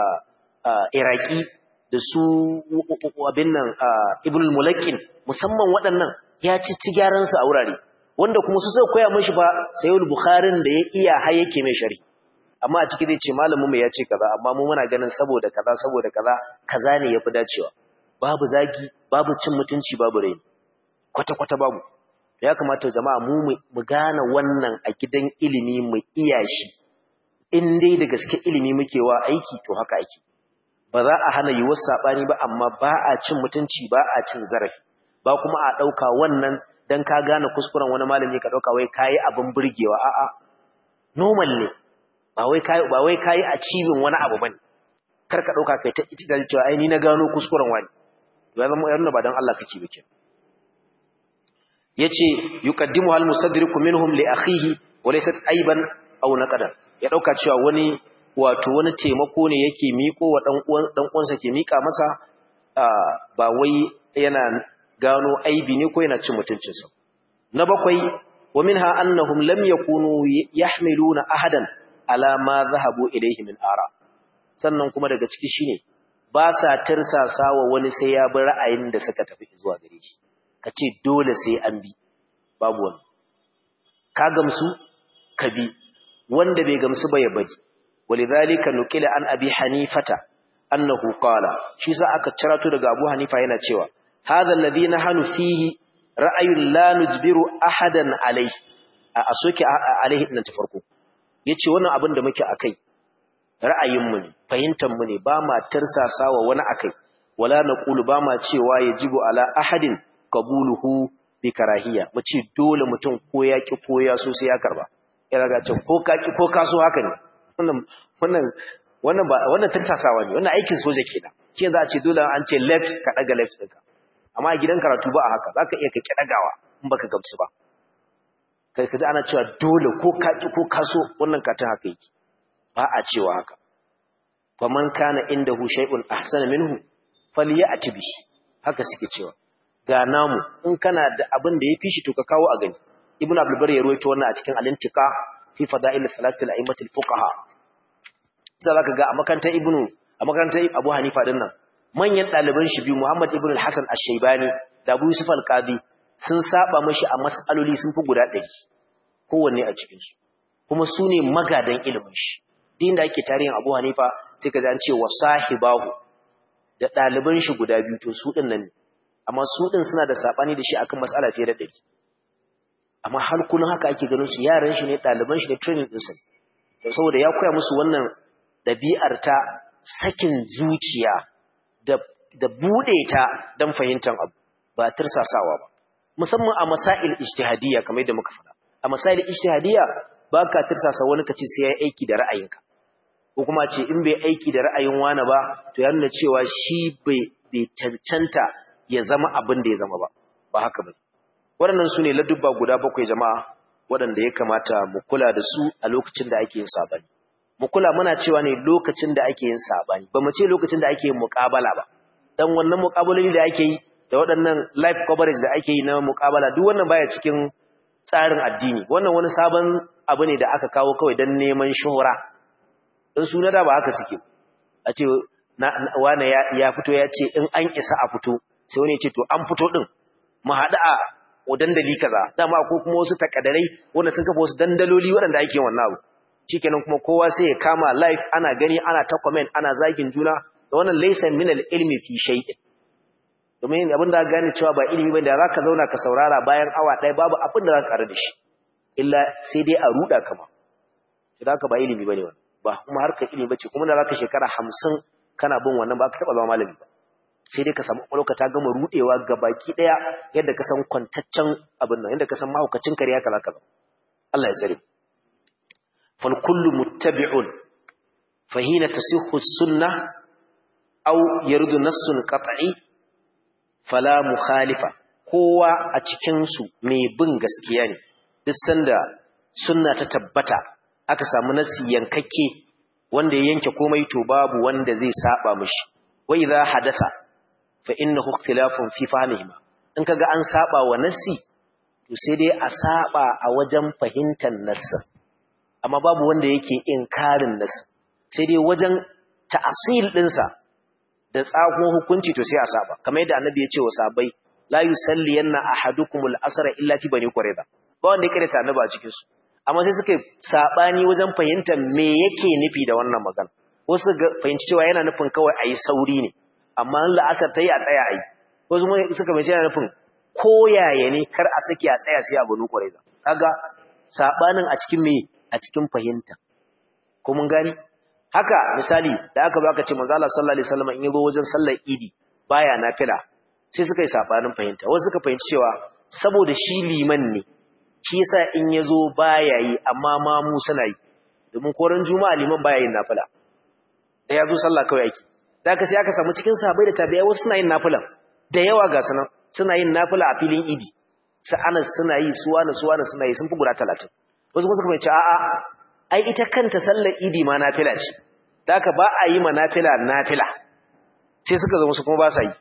Iraki da su abin nan Ibn al-Mulaqin musamman waɗannan ya ci gyaran su a wurare wanda kuma su suka koya mishi ba Sahih Bukharin da ya iya har yake mai shari amma a ciki zai ce malamin mu ya ce kaza amma mu muna ganin saboda kaza ne yafi dacewa babu zagi babu cin mutunci babu raini kwata babu ya kamata jama'a mu gane wannan a gidan ilimi mu iya shi in dai da gaske ilimi muke wa aiki to haka aiki ba za a hana yiwuwar saɓani ba amma ba a cin mutunci ba a cin zarafi ba kuma a ɗauka wannan don ka gane kuskuren wani malami ka ɗauka wai kayi abin burgewa a'a normal ne ba wai kayi a cibin wani abu bane kar ka ɗauka kai ta ita da cewa ai ni na gano kuskuren wani ya zama yarna ba don Allah kake bike yace yuqaddimu al mustadriku minhum li akhihi wa laysat aiban aw naqadan ya ɗauka cewa wani taimako ne yake miko wa dan uwansa ke mika masa ba wai yana gano aibi ne ko yana cin mutuncinsa. Na bakwai, wa minha annahum lam yakunu yahmiluna ahadan ala ma zahabu ilayhi min ara. Sannan kuma daga ciki shine ba sa tirsasawa wani sai ya bi ra'ayin da suka tafi zuwa gare shi. Kace dole sai an bi, babu wani. Ka gamsu ka bi, wanda bai gamsu ba ya bari. Walidhalika nuqila an abi hanifata annahu qala, shi sa aka cirato daga Abu Hanifa yana cewa hadha alladhi nahnu fihi ra'ayun la nujbiru ahadan alayhi, a soke alayhi din ta farko. Yace wannan abin da muke akai ra'ayin mu ne, fahimtar mu ne, ba ma tirsasawa wani akai, wala naqulu ba ma cewa yajibu ala ahadin qabuluhu bi karahiyya, mu ce dole mutum ko ya ki ko ya so sai ya karba. Ya raga can ko ka ki ko ka so haka ne. Wannan tirsasawa ne, wannan aikin soja kenan. Kin za a ce dole an ce left ka daga left ɗinka. Amma a gidan karatu ba a haka, zaka iya ka kidagawa in baka gamsu ba. Kai kaji ana cewa dole ko ka ki ko ka so, wannan katin haka yake. Ba a cewa haka. Faman kana indahu shay'un ahsana minhu falyati bihi. Haka suke cewa. Ga namu in kana da abin da ya fi shi to ka kawo a gani. Ibn Abdul Barr ya ruwaito wannan a cikin Al-Intiqa fi Fada'il Thalath al-A'immat al-Fuqaha. Sai zaka ga a makarantar Abu Hanifa din nan manyan ɗaliban shi biyu Muhammad ibn al-Hasan ash-Shaybani da Abu Yusuf al-Qadi sun saba mashi a mas'aloli sun fi guda 100 kowanne a cikin su, kuma su ne magadan ilimin shi. Din da ake tarihin Abu Hanifa sai ka ji an ce wa sahibahu da ɗaliban shi guda biyu, to su din nan ne, amma su din suna da sabani da shi akan mas'ala fiye da 100. Amma har kullun haka ake ganin su, yaran shi ne, ɗaliban shi ne, training din sa. Saboda ya koya musu wannan ɗabi'ar ta sakin zuciya da buɗe ta don fahimtar abu, ba tirsasawa ba. Musamman a masail ijtihadiyya kamar yadda muka faɗa. A masail ijtihadiyya ba ka tirsasa wani kace sai ya aiki da ra'ayinka. Ko kuma ce in bai aiki da ra'ayin wani ba, to ya nuna cewa shi bai cancanta ya zama abin da ya zama ba. Ba haka ba. Waɗannan su ne ladubba guda 7 jama'a waɗanda ya kamata mu kula da su a lokacin da ake yin sabani. Mu kula muna cewa ne lokacin da ake yin sabani, ba mu ce lokacin da ake yin muƙabala ba. Dan wannan muƙabaloli da ake yi da waɗannan live coverage da ake yi na muƙabala, duk wannan baya cikin tsarin addini. Wannan wani sabon abu ne da aka kawo kawai don neman shuhura. Dan su na da ba haka suke. A ce wani ya fito ya ce in an isa a fito, sai wani ya ce to an fito din mu haɗu a dandali kaza. Dama ko kuma wasu takaddarai wanda sun kafa wasu dandaloli waɗanda ake wannan abu. Shikenan kuma kowa sai ya kama live, ana gani, ana ta comment, ana zagin juna. Da wannan laysa min al-ilmi fi shay'in. Domin abin da gane cewa ba ilimi bane da zaka zauna ka saurara bayan awa ɗaya babu abin da zaka ƙara da shi. Illa sai dai a ruda kama. To haka ba ilimi bane wannan. Ba kuma harkar ilimi bace, kuma da zaka shekara 50 kana bin wannan ba ka taba zama malami ba. Sai dai ka samu ƙwaƙwalwa ta gama rudewa gabaki ɗaya yadda ka san kwantaccen abin nan, yadda ka san mahaukacin kare haka zaka zama. Allah ya tsare. Fal kullu muttabi'un fa hina tasihhu as-sunnah aw yardu nassun qat'i fala mukhalifa. Kowa a cikin su mai bin gaskiya ne. Duk sanda sunna ta tabbata aka samu nasi yankakke wanda ya yanke komai, to babu wanda zai saba mishi. Wa idha hadasa fa innahu ikhtilafun fi fahmihima. In kaga an saba wa nasi, to sai dai a saba a wajen fahimtar nassin, amma babu wanda yake inkarin nassin. Sai dai wajen ta'asil dinsa da tsako hukunci, to sai a saba. Kamar yadda Annabi ya ce wa sahabbai, la yusalliyanna ahadukumul asra illa fi bani qurayza. Ba wanda ya karanta Annabi a cikin su. Amma sai suka sabani wajen fahimtar me yake nufi da wannan magana. Wasu fahimci cewa yana nufin kawai ayi sauri ne, amma la'asar tayi a tsaya ayi. Wasu suka fahimci yana nufin koyaye ne, kar a saki a tsaya sai a bani qurayza. Kaga sabanin a cikin me? A cikin fahimta. Ko mun gani? Haka misali da aka baka ce manzo Allah sallallahu alaihi wasallam in yazo wajen sallar Idi baya nafila, sai suka yi sabanin fahimta. Wasu suka fahimci cewa saboda shi liman ne, shi yasa in yazo baya yi, amma ma mu suna yi. Domin koran juma'a liman baya yin nafila. Da yazo sallah kawai yake. Da aka sai aka samu cikin sahabbai da tabi'ai wasu suna yin nafila. Da yawa ga sanan suna yin nafila a filin Idi. Sai Anas suna yi, suwana suna yi, sun fi guda 30. Wasu kuma suka fahimci a'a, ai ita kanta sallar Idi ma nafila ce. Da haka ba a yi ma nafila. Sai suka zama su kuma ba sa yi.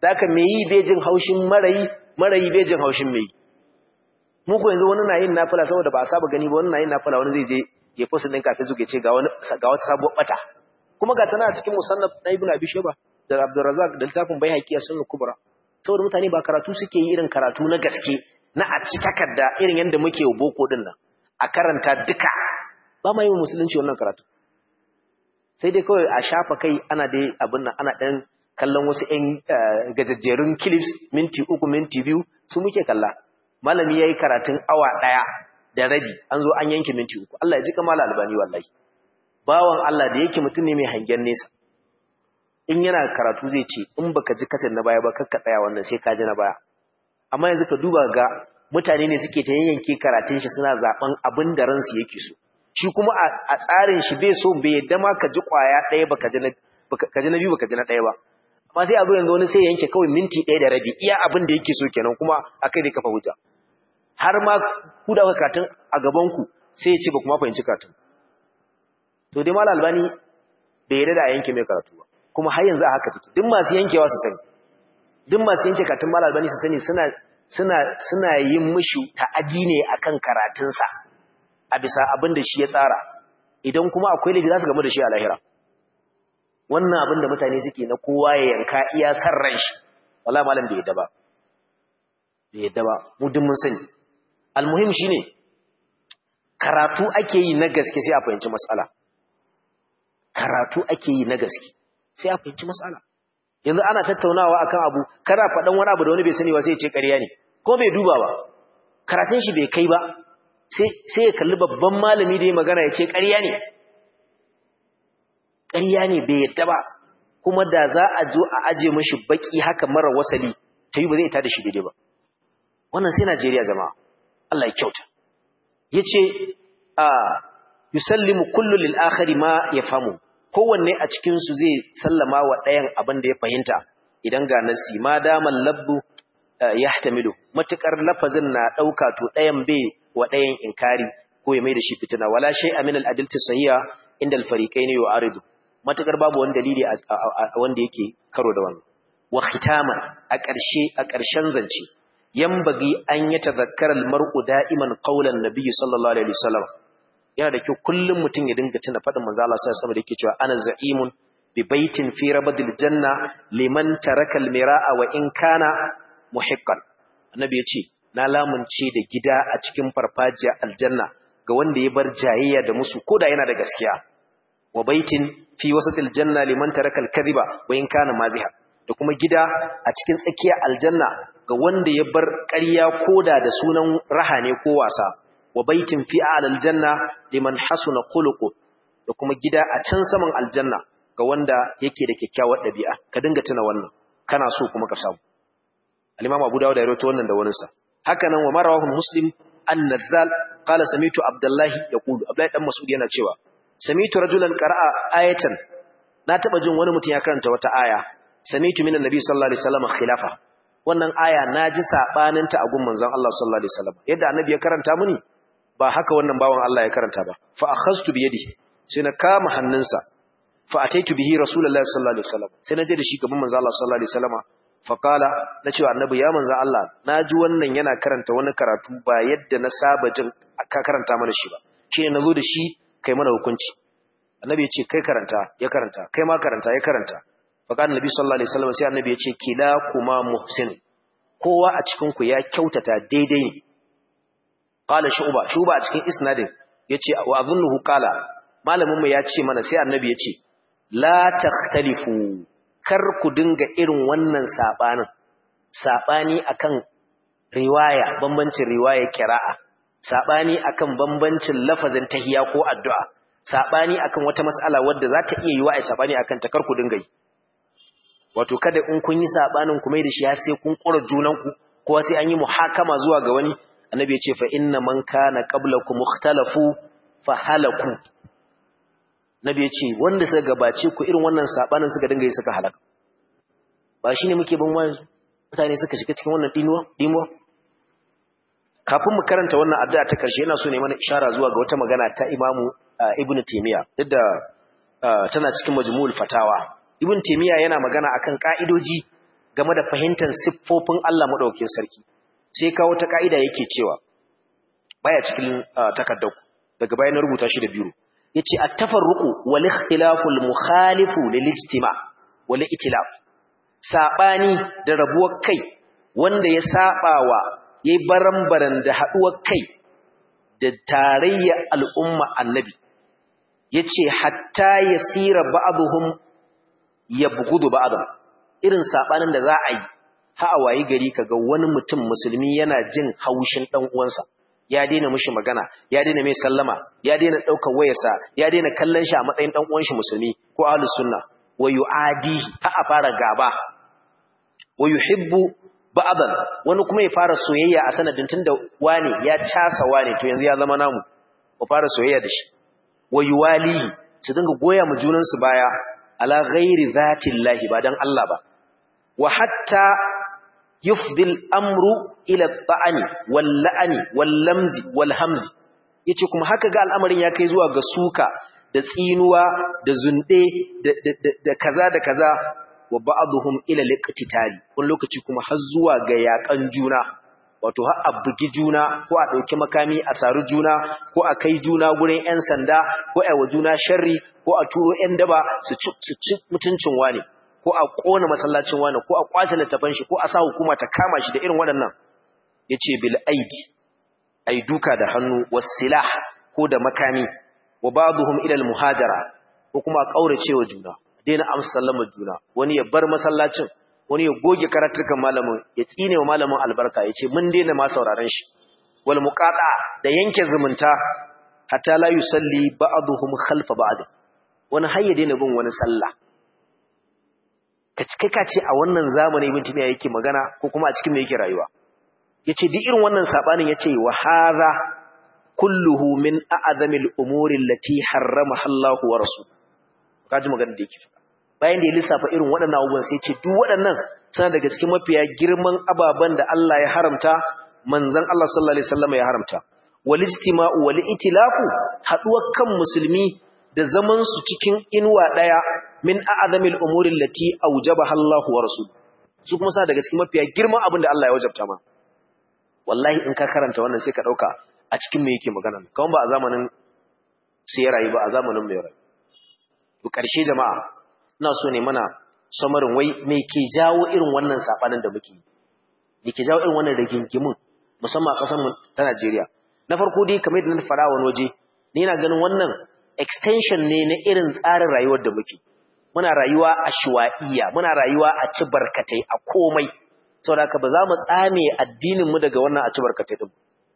zaka me yi bejin haushin marayi bejin haushin me yi mu ko yanzu wani na yin nafila saboda ba a saba gani ba wani na yin nafila wani zai je ya fosa din kafin zuke ce ga wata sabuwar bata kuma ga tana cikin musannaf na Ibn Abi Shayba da Abdurrazzaq da littafin Baihaqi Sunan Kubra saboda mutane ba karatu suke yi irin karatu na gaske na a ci takarda irin yanda muke boko din nan a karanta duka ba mai musulunci wannan karatu sai dai kawai a shafa kai ana dai abin nan ana dan kallon wasu ƴan gajajjerun clips minti 3 minti 2 su muke kalla malami yayi karatun awa 1 da rabi an zo an yanke minti 3 Allah ya ji kamar Albani wallahi bawan Allah da yake mutum ne mai hangen nesa in yana karatu zai ce in baka ji kasar na baya ba kakka tsaya wannan sai ka ji na baya amma yanzu ka duba ga mutane ne suke ta yanke karatun shi suna zaben abin da ransu yake so shi kuma a tsarin shi bai so bai yadda ma ka ji kwaya ɗaya baka ji na biyu baka ji na ɗaya ba amma sai a zo yanzu wani sai yanke kawai minti 1 da rabi iya abin da yake so kenan kuma akai dai kafa hujja har ma ku da karatun a gaban ku sai ya ce ba kuma fahimci karatun to dai Malam Albani bai yarda da yanke mai karatu ba kuma har yanzu a haka take duk masu yankewa su sani duk masu yanke karatun Malam Albani su sani suna yin mishi ta'aji ne akan karatunsa a bisa abin da shi ya tsara idan kuma akwai laifi za su gamu da shi a lahira wannan abin da mutane suke na kowa ya yanka iya san ran shi wallahi malam bai yadda ba mu duk mun sani almuhim shine karatu ake yi na gaske sai a fahimci mas'ala karatu ake yi na gaske sai a fahimci mas'ala yanzu ana tattaunawa akan abu kana faɗan wani abu da wani bai sani ba sai ya ce ƙarya ne ko bai duba ba karatun shi bai kai ba sai ya kalli babban malami da ya magana ya ce ƙarya ne bai yadda ba kuma da za a zo a aje mashi baki haka mara wasali ta yi ba zai tada shi daidai ba wannan sai Najeriya jama'a Allah ya kyauta yace yusallimu kullu lil akhari ma yafamu kowanne a cikin su zai sallama wa ɗayan abin da ya fahimta idan ga nasi ma damal labbu yahtamilu matukar lafazin na dauka to ɗayan bai wa ɗayan inkari ko ya mai da shi fitina wala shay'a min al-adillati sahiha inda al-fariqayn yu'aridu matakar babu wani dalili wanda yake karo da wannan wa khitaman a ƙarshen zance yambagi an yatadhakkara al-mar'u da'iman qawlan nabiy sallallahu alaihi wasallam yana da kyau kullum mutum ya dinga tuna fadin manzo Allah sallallahu alaihi wasallam da yake cewa ana za'imun bi baitin fi rabadil janna liman taraka al-mira'a wa in kana muhiqqan annabi ya ce na lamunce da gida a cikin farfajiya aljanna ga wanda ya bar jayayya da musu koda yana da gaskiya wa baitin fi wasatil janna liman taraka al-kadhiba wa in kana maziha da kuma gida a cikin tsakiyar aljanna ga wanda ya bar ƙarya koda da sunan raha ne ko wasa wa baitin fi a'lal janna liman hasuna khuluqu da kuma gida a can saman aljanna ga wanda yake da kyakkyawar dabi'a ka dinga tuna wannan kana so kuma ka samu al-imam Abu Dawud ya rawaito wannan da wurinsa haka nan wa marawahu Muslim an-Nazzal qala sami'tu Abdullahi yaqulu Abdullahi dan Mas'ud yana cewa sami'tu rajulan qara'a ayatan na taba jin wani mutum ya karanta wata aya sami'tu minan nabi sallallahu alaihi wasallam khilafa wannan aya naji sabanin ta a gun manzon Allah sallallahu alaihi wasallam yadda annabi ya karanta muni ba haka wannan bawan Allah ya karanta ba fa akhadtu bi yadihi sai na kama hannunsa fa ataitu bihi rasulullahi sallallahu alaihi wasallam sai na je da shi gaban manzon Allah sallallahu alaihi wasallam fa qala nace annabi ya manzon Allah naji wannan yana karanta wani karatu ba yadda na saba jin ka karanta mana shi ba shine nazo da shi kai mana hukunci annabi ya ce kai karanta ya karanta kai ma karanta ya karanta fa qala annabi sallallahu alaihi wasallam sai annabi ya ce kila kuma muhsin kowa a cikin ku ya kyautata daidai ne qala shuba a cikin isnadin yace wa azunnuhu qala malamin mu ya ce mana sai annabi ya ce la takhtalifu kar ku dinga irin wannan sabani akan riwaya bambancin riwaya qira'a sabani akan bambancin lafazin tahiyya ko addu'a sabani akan wata mas'ala wadda za ta iya yiwa ai sabani akan ta kar ku dinga yi wato kada in kun yi sabanin ku mai da shi sai kun kura junan ku ko sai an yi muhakama zuwa ga wani annabi ya ce fa inna man kana qablakum mukhtalafu fa halaku nabi ya ce wanda suka gabace ku irin wannan sabanin suka dinga yi suka halaka ba shine muke ban mutane suka shiga cikin wannan dimuwa kafin mu karanta wannan addu'a ta karshe ina so ne mana ishara zuwa ga wata magana ta Imamu Ibn Taymiyyah duk da tana cikin Majmu'ul Fatawa Ibn Taymiyyah yana magana akan ka'idoji game da fahimtar siffofin Allah madaukakin sarki sai kawo ta kaida yake cewa baya cikin takaddar daga bayan rubuta shi da biro yace at-tafarruqu wal ikhtilafu al-mukhalifu lil-ijtima' wal itilaf sabani da rabuwar kai wanda ya sabawa yayi barambaran da haduwar kai da tarayya al'umma annabi yace hatta yasira ba'dhum yabghudu ba'dhum irin sabanin da za a yi ha a wayi gari kaga wani mutum musulmi yana jin haushin dan uwansa ya daina mishi magana ya daina mai sallama ya daina daukar wayarsa ya daina kallon shi a matsayin dan uwan shi musulmi ko ahlus sunna wa yu'adihi ha a fara gaba wa yuhibbu ba'dan wani kuma ya fara soyayya a sanadin tunda wani ya casa wani to yanzu ya zama namu mu fara soyayya da shi wa yuwalihi su dinga goya mu junan su baya ala ghairi zatillahi ba dan Allah ba wa hatta yufdil amru ila ta'ani wal la'ani wal lamzi wal hamzi yace kuma haka ga al'amarin ya kai zuwa ga suka da tsinuwa da zunde da kaza da kaza wa ba'dhum ila liqtitali kun lokaci kuma har zuwa ga yakan juna wato har abugi juna ko a dauki makami a saru juna ko a kai juna gurin ƴan sanda ko a wa juna sharri ko a turo ƴan daba su ci mutuncin wani ko a kona masallacin wani ko a kwace littafin shi ko a sa hukuma ta kama shi da irin waɗannan yace bil aidi ai duka da hannu wasilah ko da makami wa ba'dhum ila al muhajara ko kuma kauracewa juna daina amsa sallama juna wani ya bar masallacin wani ya goge karatukan malamin ya tsine wa malamin albarka yace mun daina ma sauraron shi wal muqata da yanke zumunta hatta la yusalli ba'dhum khalfa ba'd wani har ya daina bin wani sallah ka ce a wannan zamani ibn Taymiyyah yake magana ko kuma a cikin me yake rayuwa yace duk irin wannan sabanin yace wa hadha kulluhu min a'zamil umuri allati harramaha Allahu wa rasuluhu kaji magana da yake faɗa bayan da ya lissafa irin waɗannan abubuwan sai ce duk waɗannan suna daga cikin mafiya girman ababan da Allah ya haramta manzon Allah sallallahu alaihi wasallam ya haramta wal ijtima'u wal itilafu haduwar kan musulmi da zaman su cikin inuwa daya min a'zamil umuri allati awjabaha Allahu wa rasuluhu su kuma suna daga cikin mafiya girman abin da Allah ya wajabta ma wallahi in ka karanta wannan sai ka dauka a cikin me yake magana kawai ba a zamanin sai rayu ba a zamanin mai rayu to ƙarshe jama'a ina so ne mana samarin wai me ke jawo irin wannan sabanin da muke me ke jawo irin wannan rigingimin musamman a ƙasar mu ta Najeriya na farko dai kamar yadda na fara wani waje ni ina ganin wannan extension ne na irin tsarin rayuwar da muke muna rayuwa a shuwa'iyya muna rayuwa a ci barkatai a komai saboda haka ba za mu tsame addinin mu daga wannan a ci barkatai din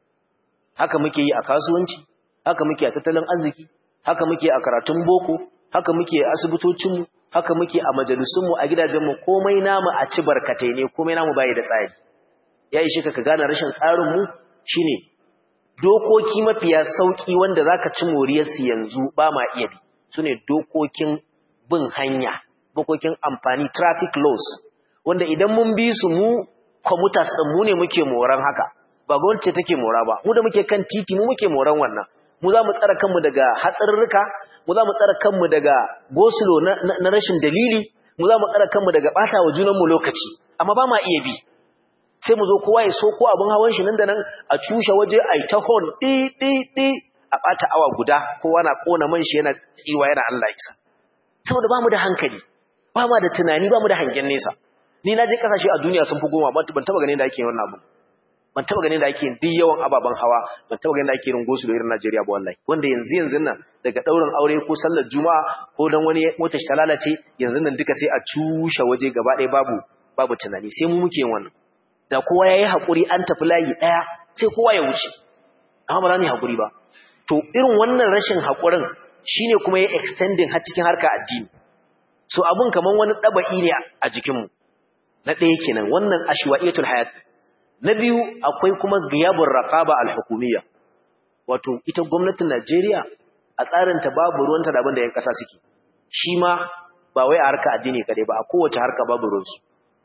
haka muke yi a kasuwanci haka muke a tattalin arziki haka muke a karatun boko haka muke a asibitocinmu haka muke a majalisunmu a gidajenmu komai namu a ci barkatai ne komai namu bai da tsari ya yi shi ka gane rashin tsarinmu shine dokoki mafiya sauki wanda zaka ci moriyarsu yanzu ba ma iya bi sune dokokin bin hanya dokokin amfani traffic laws wanda idan mun bi su mu commuters din mu ne muke moran haka ba gwamnati take mora ba mu da muke kan titi mu muke moran wannan mu za mu tsara kanmu daga hatsarurruka mu za mu tsara kanmu daga gosulo na rashin dalili mu za mu tsara kanmu daga bata wa junanmu lokaci amma ba ma iya bi sai mu zo kowa ya so ko abin hawan shi nan da nan a cushe waje ai ta hon ɗi a bata awa guda kowa na kona man shi yana tsiwa yana Allah isa saboda ba mu da hankali ba mu da tunani ba mu da hangen nesa ni na je kasashe a duniya sun fi 10 ban taba ganin da ake wannan abu ban taba ganin da ake yin duk yawan ababen hawa ban taba ganin da ake yin gosulo irin Najeriya ba wallahi wanda yanzu nan daga daurin aure ko sallar juma'a ko dan wani motar ta lalace yanzu nan duka sai a cushe waje gaba ɗaya babu tunani sai mu muke yin wannan da kowa yayi hakuri an tafi layi daya sai kowa ya wuce amma ba za mu hakuri ba to irin wannan rashin hakurin shine kuma ya extending har cikin harka addini so abun kaman wani dabai ne a jikinmu na ɗaya kenan wannan ashwa'iyatul hayat na biyu akwai kuma giyabur raqaba al-hukumiyya wato ita gwamnatin Najeriya a tsarin ta babu ruwanta da abinda yan kasa suke shi ma ba wai a harka addini kade ba a kowace harka babu ruwansu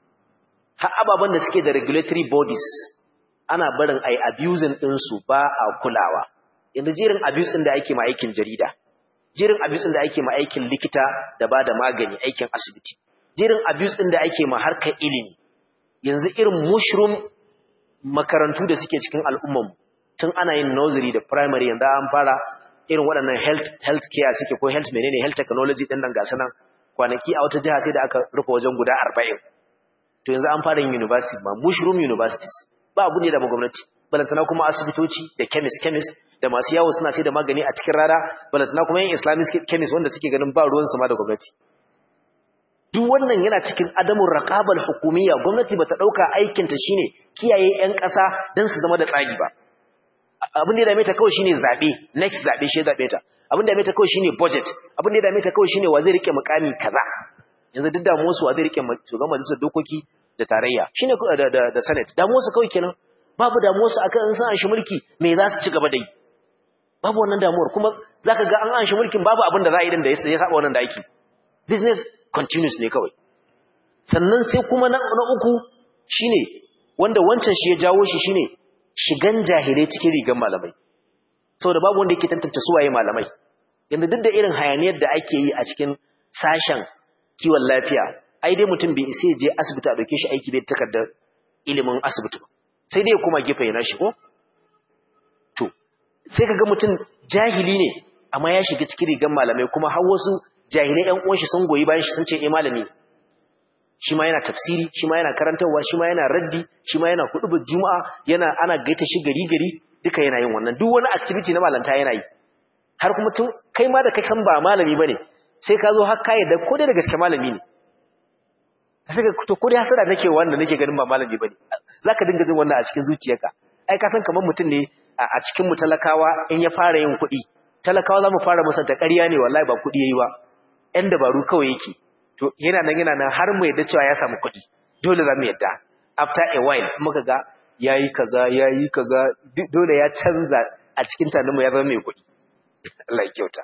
har ababan da suke da regulatory bodies ana barin ai abusing din su ba a kulawa yanzu jerin abuse din da ake ma aikin jarida jerin abuse din da ake ma aikin likita da bada magani aikin asibiti jerin abuse din da ake ma harkar ilimi yanzu irin mushroom makarantu da suke cikin al'umman tun ana yin nursery da primary yanzu an fara irin waɗannan health care suke ko health health technology ɗin nan gasa nan kwanaki a wata jiha sai da aka rufe wajen guda 40 to yanzu an fara yin universities ma mushroom universities ba abu ne da gwamnati balantana kuma asibitoci da chemist da masu yawo suna sai da magani a cikin rana balantana kuma yin islamic chemist wanda suke ganin ba ruwan su ma da gwamnati duk wannan yana cikin adamun raqabal hukumiyya gwamnati bata dauka aikin ta shine kiyaye ƴan ƙasa dan su zama da tsari ba abin da ya dame ta kawai shine zabe next zabe shi zabe ta abin da ya dame ta kawai shine budget abin da ya dame ta kawai shine wa zai rike mukami kaza yanzu duk da musu wa zai rike shugaban majalisar dokoki da tarayya shine da senate da musu kawai kenan babu damuwar su akan in san an shi mulki me za su ci gaba da yi babu wannan damuwar kuma zaka ga an shi mulkin babu abin da za a yi din da ya saba wannan da aiki business continuous ne kawai sannan sai kuma na uku shine wanda wancan shi ya jawo shi shine shigan jahilai cikin rigan malamai saboda babu wanda yake tantance su waye malamai yanda duk da irin hayaniyar da ake yi a cikin sashen kiwon lafiya ai dai mutum bai isa je asibiti a dauke shi aiki bai takardar ilimin asibiti ba sai dai kuma gefe yana shi ko to sai kaga mutum jahili ne amma ya shiga cikin rigan malamai kuma har wasu jahilai ƴan uwan shi sun goyi bayan shi sun ce malami shi ma yana tafsiri shi ma yana karantawa shi ma yana raddi shi ma yana hudubar juma'a ana gaita shi gari duka yana yin wannan duk wani activity na malanta yana yi har kuma tun kai ma da kai san ba malami bane sai ka zo har ka yadda ko da gaske malami ne sai ka to ko da hasara nake wanda nake ganin ba malami bane zaka dinga jin wannan a cikin zuciyarka ai ka san kamar mutum ne a cikin mu talakawa in ya fara yin kuɗi talakawa zamu fara musanta ƙarya ne wallahi ba kuɗi yayi ba ɗan dabaru kawai yake to yana nan har mu yadda cewa ya samu kuɗi dole za mu yadda after a while muka ga yayi kaza dole ya canza a cikin tanin mu ya zama mai kuɗi Allah ya kyauta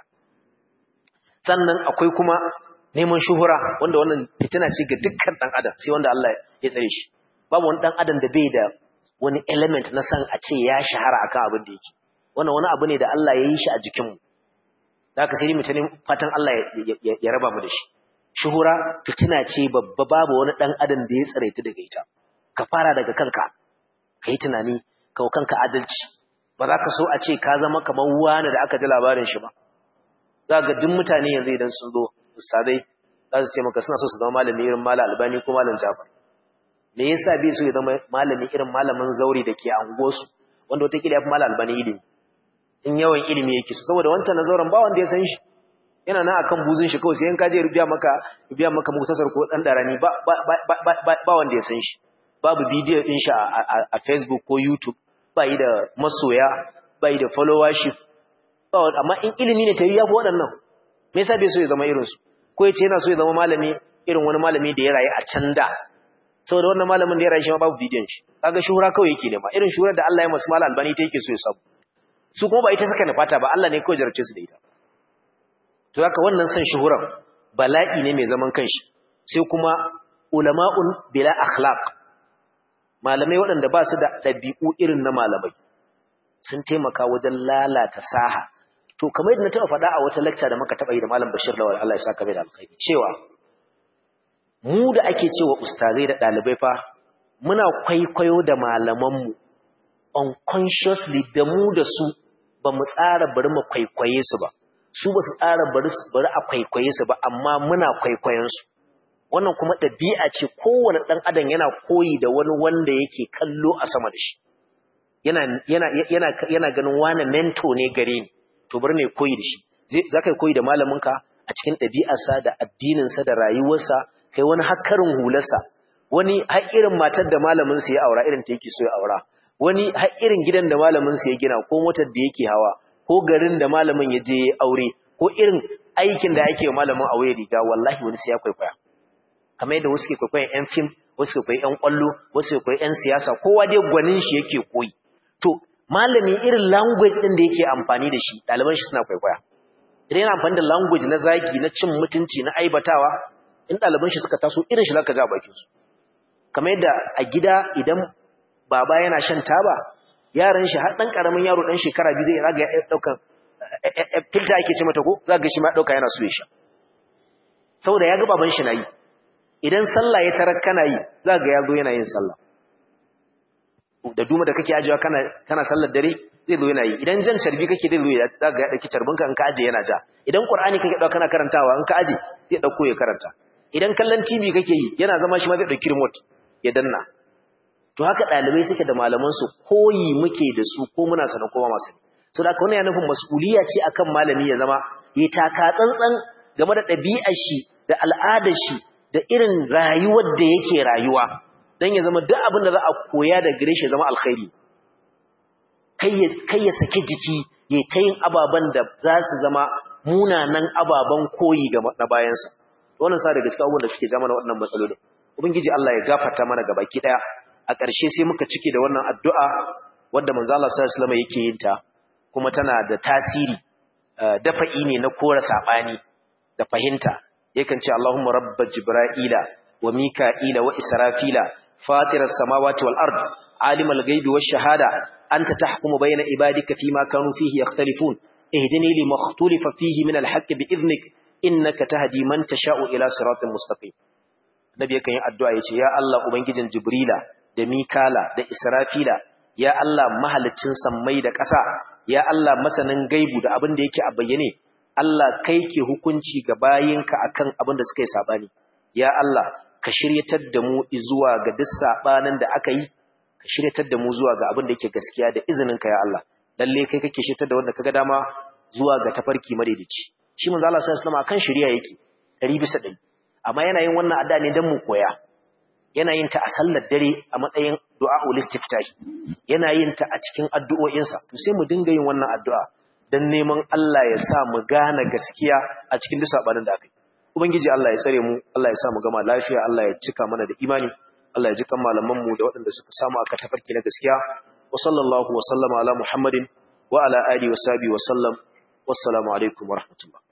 sannan akwai kuma neman shuhura wanda wannan fitina ce ga dukkan dan adam sai wanda Allah ya tsare shi babu wani dan adam da bai da wani element na san a ce ya shahara akan abin da yake wannan wani abu ne da Allah ya yi shi a jikinmu da haka sai mutane fatan Allah ya raba mu da shi shuhura fitina ce babba babu wani dan adam da ya tsare ta daga ita ka fara daga kanka kai tunani ka kanka adalci ba za ka so a ce ka zama kamar wani da aka ji labarin shi ba za ga duk mutane yanzu idan sun zo ustadai za su ce maka suna so su zama malami irin malam Albani ko malam Jafar me yasa bai so ya zama malami irin malamin zauri da ke angosu wanda wata kila ya fi malam Albani ilimi in yawan ilimi yake so saboda wancan nazarin ba wanda ya san shi yana nan akan buzun shi kawai sai in ka je rubiya maka muktasar ko dan darani ba wanda ya san shi babu bidiyo din shi a Facebook ko YouTube ba yi da masoya ba yi da followership amma in ilimi ne tayi yafi waɗannan me yasa bai so ya zama irin su ko yace yana so ya zama malami irin wani malami da ya rayu a can da saboda wannan malamin da ya rayu shi ma babu bidiyon shi kaga shuhura kawai yake nema irin shuhurar da Allah ya masa malam Albani ta yake so ya samu su kuma ba ita saka na fata ba Allah ne kawai jarabce su da ita to haka wannan san shuhuran bala'i ne mai zaman kanshi sai kuma ulama'un bila akhlaq malamai waɗanda ba su da ɗabi'u irin na malamai sun taimaka wajen lalata saha to kamar yadda na taɓa faɗa a wata lecture da muka taɓa yi da malam Bashir Lawal Allah ya saka mai da alkhairi cewa mu da ake cewa ustazai da ɗalibai fa muna kwaikwayo da malamanmu unconsciously da mu da su ba mu tsara bari mu kwaikwaye su ba su ba su tsara bari a kwaikwaye su ba amma muna kwaikwayon su wannan kuma ɗabi'a ce kowane ɗan adam yana koyi da wani wanda yake kallo a sama da shi yana ganin wani mento ne gare ni to bari ne koyi da shi za ka koyi da malaminka a cikin ɗabi'arsa da addininsa da rayuwarsa kai wani hakkarin hularsa wani har irin matar da malaminsa ya aura irin ta yake so ya aura wani har irin gidan da malaminsa ya gina ko motar da yake hawa ko garin da malamin ya je aure ko irin aikin da ake malamin aure riga wallahi wani sai ya kwaikwaya kamar yadda wasu ke kwaikwayon 'yan fim wasu ke kwaikwayon 'yan kwallo wasu ke kwaikwayon 'yan siyasa kowa dai gwanin shi yake koyi to malami irin language din da yake amfani da shi ɗaliban shi suna kwaikwaya idan yana amfani da language na zagi na cin mutunci na aibatawa in ɗaliban shi suka taso irin shi zaka ja bakin su kamar yadda a gida idan baba yana shan taba yaran shi har dan karamin yaro dan shekara 2 zai raga ya dauka filta ake ce mata ko zaka ga shi ma dauka yana so ya sha saboda ya ga baban shi nayi idan sallah ya tarar kana yi za ga yazo yana yin sallah da duma da kake ajewa kana sallar dare zai zo yana yi idan jan carbi kake zai zo ya za ga ya dauki carbinka in ka aje yana ja idan qur'ani kake dauka kana karantawa in ka aje zai dauko ya karanta idan kallon TV kake yi yana zama shi ma zai dauki remote ya danna to haka dalibai suke da malaman su koyi muke da su ko muna sanin ko ba ma sani so da wannan yana nufin mas'uliyya ce akan malami ya zama ya taka tsantsan game da ɗabi'ar shi da al'adar shi da irin rayuwar da yake rayuwa dan ya zama duk abin da za a koya da gare shi ya zama alkhairi kai ya saki jiki ya ta yin ababen da za su zama munanan ababen koyi ga na bayansa wannan sa daga cikin abubuwan da suke ja mana waɗannan matsalolin ubangiji Allah ya gafarta mana gabaki daya a ƙarshe sai muka cike da wannan addu'a wanda manzo Allah sallallahu alaihi wasallam yake yin ta kuma tana da tasiri dafa'i ne na kora sabani da fahimta yakan ce Allahumma rabb jibrila wa mika'ila wa israfila fatiras samawati wal ard alimul ghaibi wash shahada anta tahkumu bayna ibadika fima kanu fihi yakhtalifun ihdini lima ikhtalafa fihi min al-haqqi bi idhnik innaka tahdi man tasha'u ila siratin mustaqim nabi yakan yi addu'a yace ya Allah ubangijin jibrila da mikala da israfila ya Allah mahaliccin sammai da ƙasa ya Allah masanin gaibu da abin da yake a bayyane Allah kai ke hukunci ga bayinka akan abin da suka yi sabani ya Allah ka shiryatar da mu zuwa ga duk sabanin da aka yi ka shiryatar da mu zuwa ga abin da yake gaskiya da izininka ya Allah lalle kai kake shiryatar da wanda kaga dama zuwa ga tafarki madaidaici shi manzo Allah sallallahu alaihi wasallam akan shari'a yake 100% amma yana yin wannan addu'a ne dan mu koya yana yin ta a sallar dare a matsayin du'a'ul istiftahi yana yin ta a cikin addu'o'insa to sai mu dinga yin wannan addu'a dan neman Allah ya sa mu gane gaskiya a cikin duk sabanin da aka yi ubangiji Allah ya tsare mu Allah ya sa mu gama lafiya Allah ya cika mana da imani Allah ya ji kan malaman mu da waɗanda suka samu aka tafarki na gaskiya wa sallallahu wa sallama ala muhammadin wa ala alihi wa sahbihi wa sallam wassalamu alaikum wa rahmatullah